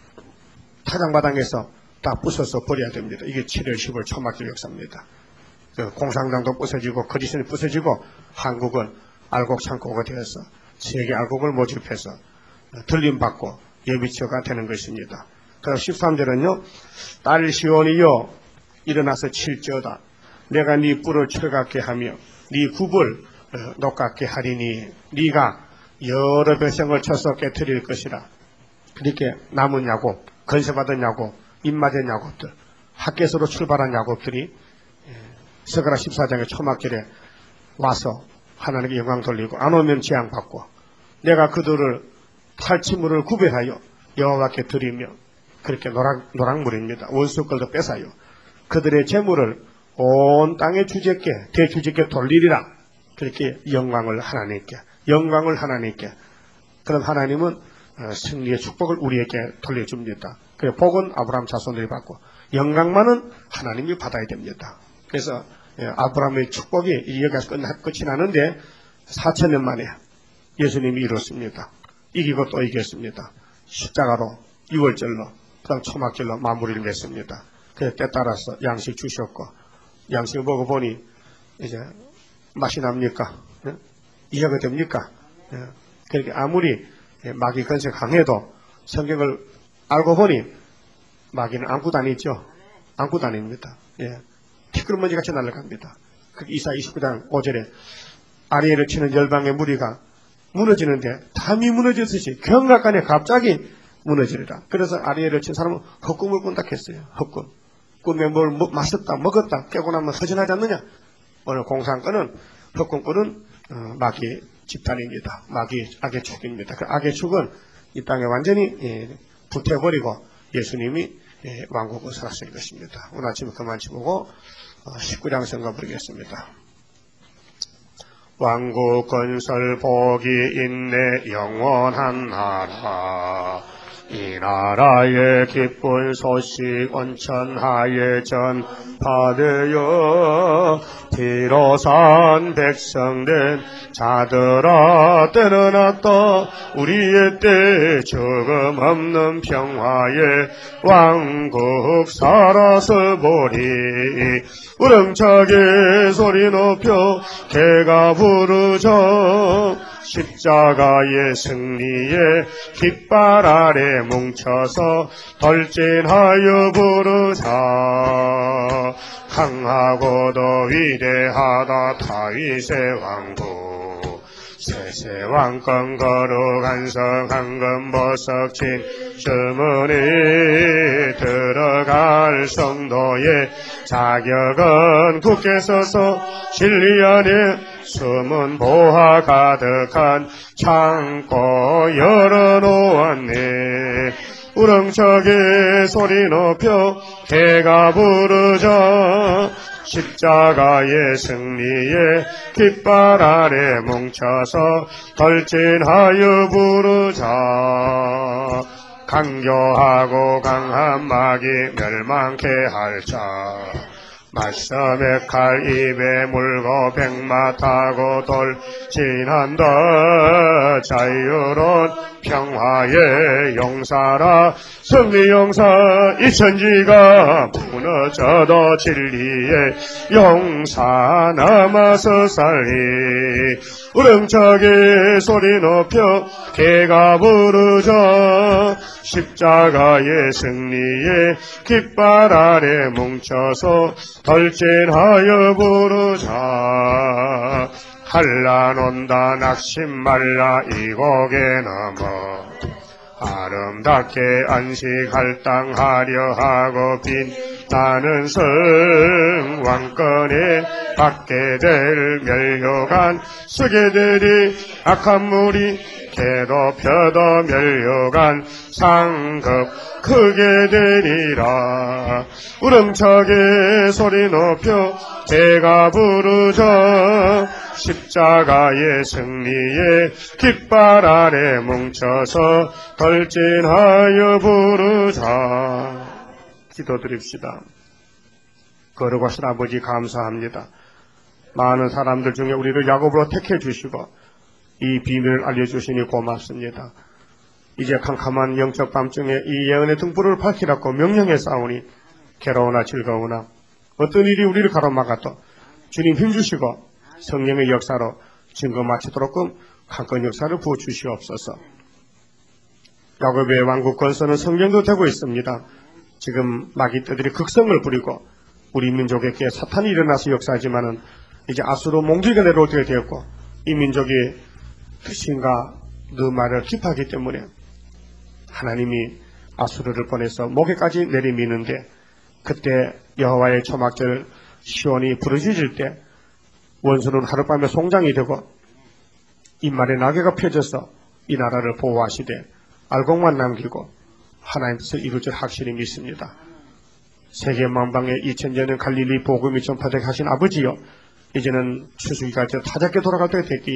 타작마당에서 다 부숴서 버려야 됩니다. 이게 7월 10월 초막절 역사입니다. 공산당도 부서지고 그리스도인이 부서지고 한국은 알곡창고가 되어서 세계 알곡을 모집해서 들림받고 예비처가 되는 것입니다. 그럼 13절은요. 딸 시온이여 일어나서 칠지어다. 내가 네 뿔을 철갑게 하며 네 굽을 녹같게 하리니 네가 여러 백성을 쳐서 깨뜨릴 것이라. 그렇게 남은 야곱, 건세받은 야곱, 입맞은 야곱들, 핫겟으로 출발한 야곱들이 스가랴 14장의 초막절에 와서 하나님께 영광 돌리고 안 오면 재앙받고 내가 그들을 탈취물을 구별하여 여호와께 드리며, 그렇게 노랑물입니다. 원수 걸도 뺏어요. 그들의 재물을 온 땅의 주제께 대주제께 돌리리라. 그렇게 영광을 하나님께. 그럼 하나님은 승리의 축복을 우리에게 돌려줍니다. 그래서 복은 아브라함 자손들이 받고 영광만은 하나님이 받아야 됩니다. 그래서 아브라함의 축복이 여기서 끝이 나는데 4,000년 만에 예수님이 이뤘습니다. 이기고 또 이겼습니다. 십자가로 6월절로 그 다음 초막절로 마무리를 맺습니다. 그래서 때 따라서 양식 주셨고 양식을 먹어보니 이제 맛이 납니까? 이해가 됩니까? 그렇게 아무리 마귀 건세 강해도 성경을 알고 보니 마귀는 안고 다니죠. 안고 다닙니다. 티끌먼지 같이 날아갑니다. 이사 29장 5절에 아리엘을 치는 열방의 무리가 무너지는데 담이 무너지듯이 경각간에 갑자기 무너지리라. 그래서 아리엘을 친 사람은 헛꿈을 꾼다 했어요. 헛꿈. 꿈에 뭘 마셨다 먹었다 깨고 나면 허전하지 않느냐. 오늘 공상권은 헛꿈꾼은 마귀 집단입니다. 마귀 악의 축입니다. 그 악의 축은 이 땅에 완전히 불태워버리고 예수님이 왕국을 살았을 것입니다. 오늘 아침에 그만 치보고 19장 성가 부르겠습니다. 왕국 건설 복이 있네 영원한 나라. 이 나라의 기쁜 소식 온천하에 전파되어 비로산 백성된 자들아 때는 왔다. 우리의 때 조금 없는 평화의 왕국 살아서 보리. 우렁차게 소리 높여 개가 부르자. 십자가의 승리에 깃발 아래 뭉쳐서 돌진하여 부르자. 강하고도 위대하다 다윗의 왕국. 세세 왕권 거룩한 성 황금보석진 주문이 들어갈 성도의 자격은 굳게 서서 진리 안에 숨은 보화 가득한 창고 열어놓았네. 우렁차게 소리 높여 개가 부르자. 십자가의 승리에 깃발 아래 뭉쳐서 돌진하여 부르자. 강교하고 강한 마귀 멸망케 할자. 말씀의 칼 입에 물고 백마 타고 돌진한다. 자유로운 평화의 용사라. 승리 용사. 이 천지가 무너져도 진리의 용사 남아서 살리. 우렁차게 소리 높여 개가 부르자. 십자가의 승리에 깃발 아래 뭉쳐서 돌진하여 부르자. 한란온다 낙심 말라 이곡에 넘어. 아름답게 안식할 땅 하려 하고 빛나는 성 왕권에 받게 될 멸류관 쓰게들이 악한 무리 개도 펴도 멸류관 상급 크게 되리라. 우렁차게 소리 높여 개가 부르자. 십자가의 승리에 깃발 아래 뭉쳐서 돌진하여 부르자. 기도드립시다. 거룩하신 아버지 감사합니다. 많은 사람들 중에 우리를 야곱으로 택해 주시고 이 비밀을 알려주시니 고맙습니다. 이제 캄캄한 영적 밤중에 이 예언의 등불을 밝히라고 명령해 싸우니 괴로우나 즐거우나 어떤 일이 우리를 가로막아도 주님 힘주시고 성령의 역사로 증거 마치도록끔 강건 역사를 부어주시옵소서. 야곱의 왕국 건설은 성경도 되고 있습니다. 지금 마귀들이 극성을 부리고 우리 민족에게 사탄이 일어나서 역사하지만은 이제 아수로 몽둥이가 내려오게 되었고 이 민족이 그 신과 그 말을 기파하기 때문에 하나님이 아수르를 보내서 목에까지 내리미는데 그때 여호와의 초막절 시온이 부르짖을 때 원수는 하룻밤에 송장이 되고 입말에 나귀가 펴져서 이 나라를 보호하시되 알곡만 남기고 하나님 뜻을 이룰 줄 확실히 믿습니다. 세계 만방에 2000년의 갈릴리 복음이 전파되게 하신 아버지여, 이제는 추수기가 타작게 돌아갈 때가 됐기에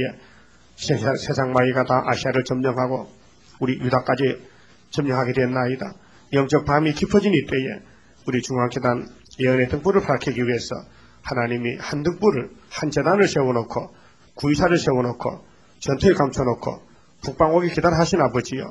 세상 마귀가 다 아시아를 점령하고 우리 유다까지 점령하게 됐나이다. 영적 밤이 깊어진 이때에 우리 중앙재단 예언의 등불을 밝히기 위해서 하나님이 한 등불을, 한 재단을 세워놓고 구의사를 세워놓고 전투에 감춰놓고 북방오기 기다하신 아버지여,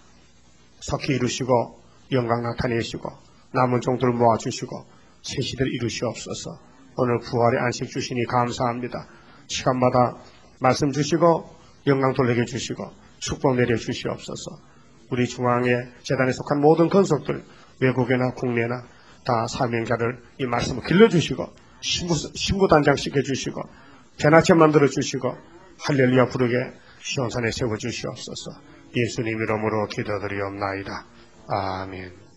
속히 이루시고 영광 나타내시고 남은 종들을 모아주시고 새 시대를 이루시옵소서. 오늘 부활의 안식 주시니 감사합니다. 시간마다 말씀 주시고 영광 돌리게 주시고 축복 내려 주시옵소서. 우리 중앙의 재단에 속한 모든 건속들, 외국이나 국내나 다 사명자를 이 말씀을 길러주시고 신부단장 시켜주시고 변화체 만들어주시고 할렐루야 부르게 시온산에 세워주시옵소서. 예수님 이름으로 기도드리옵나이다. 아멘.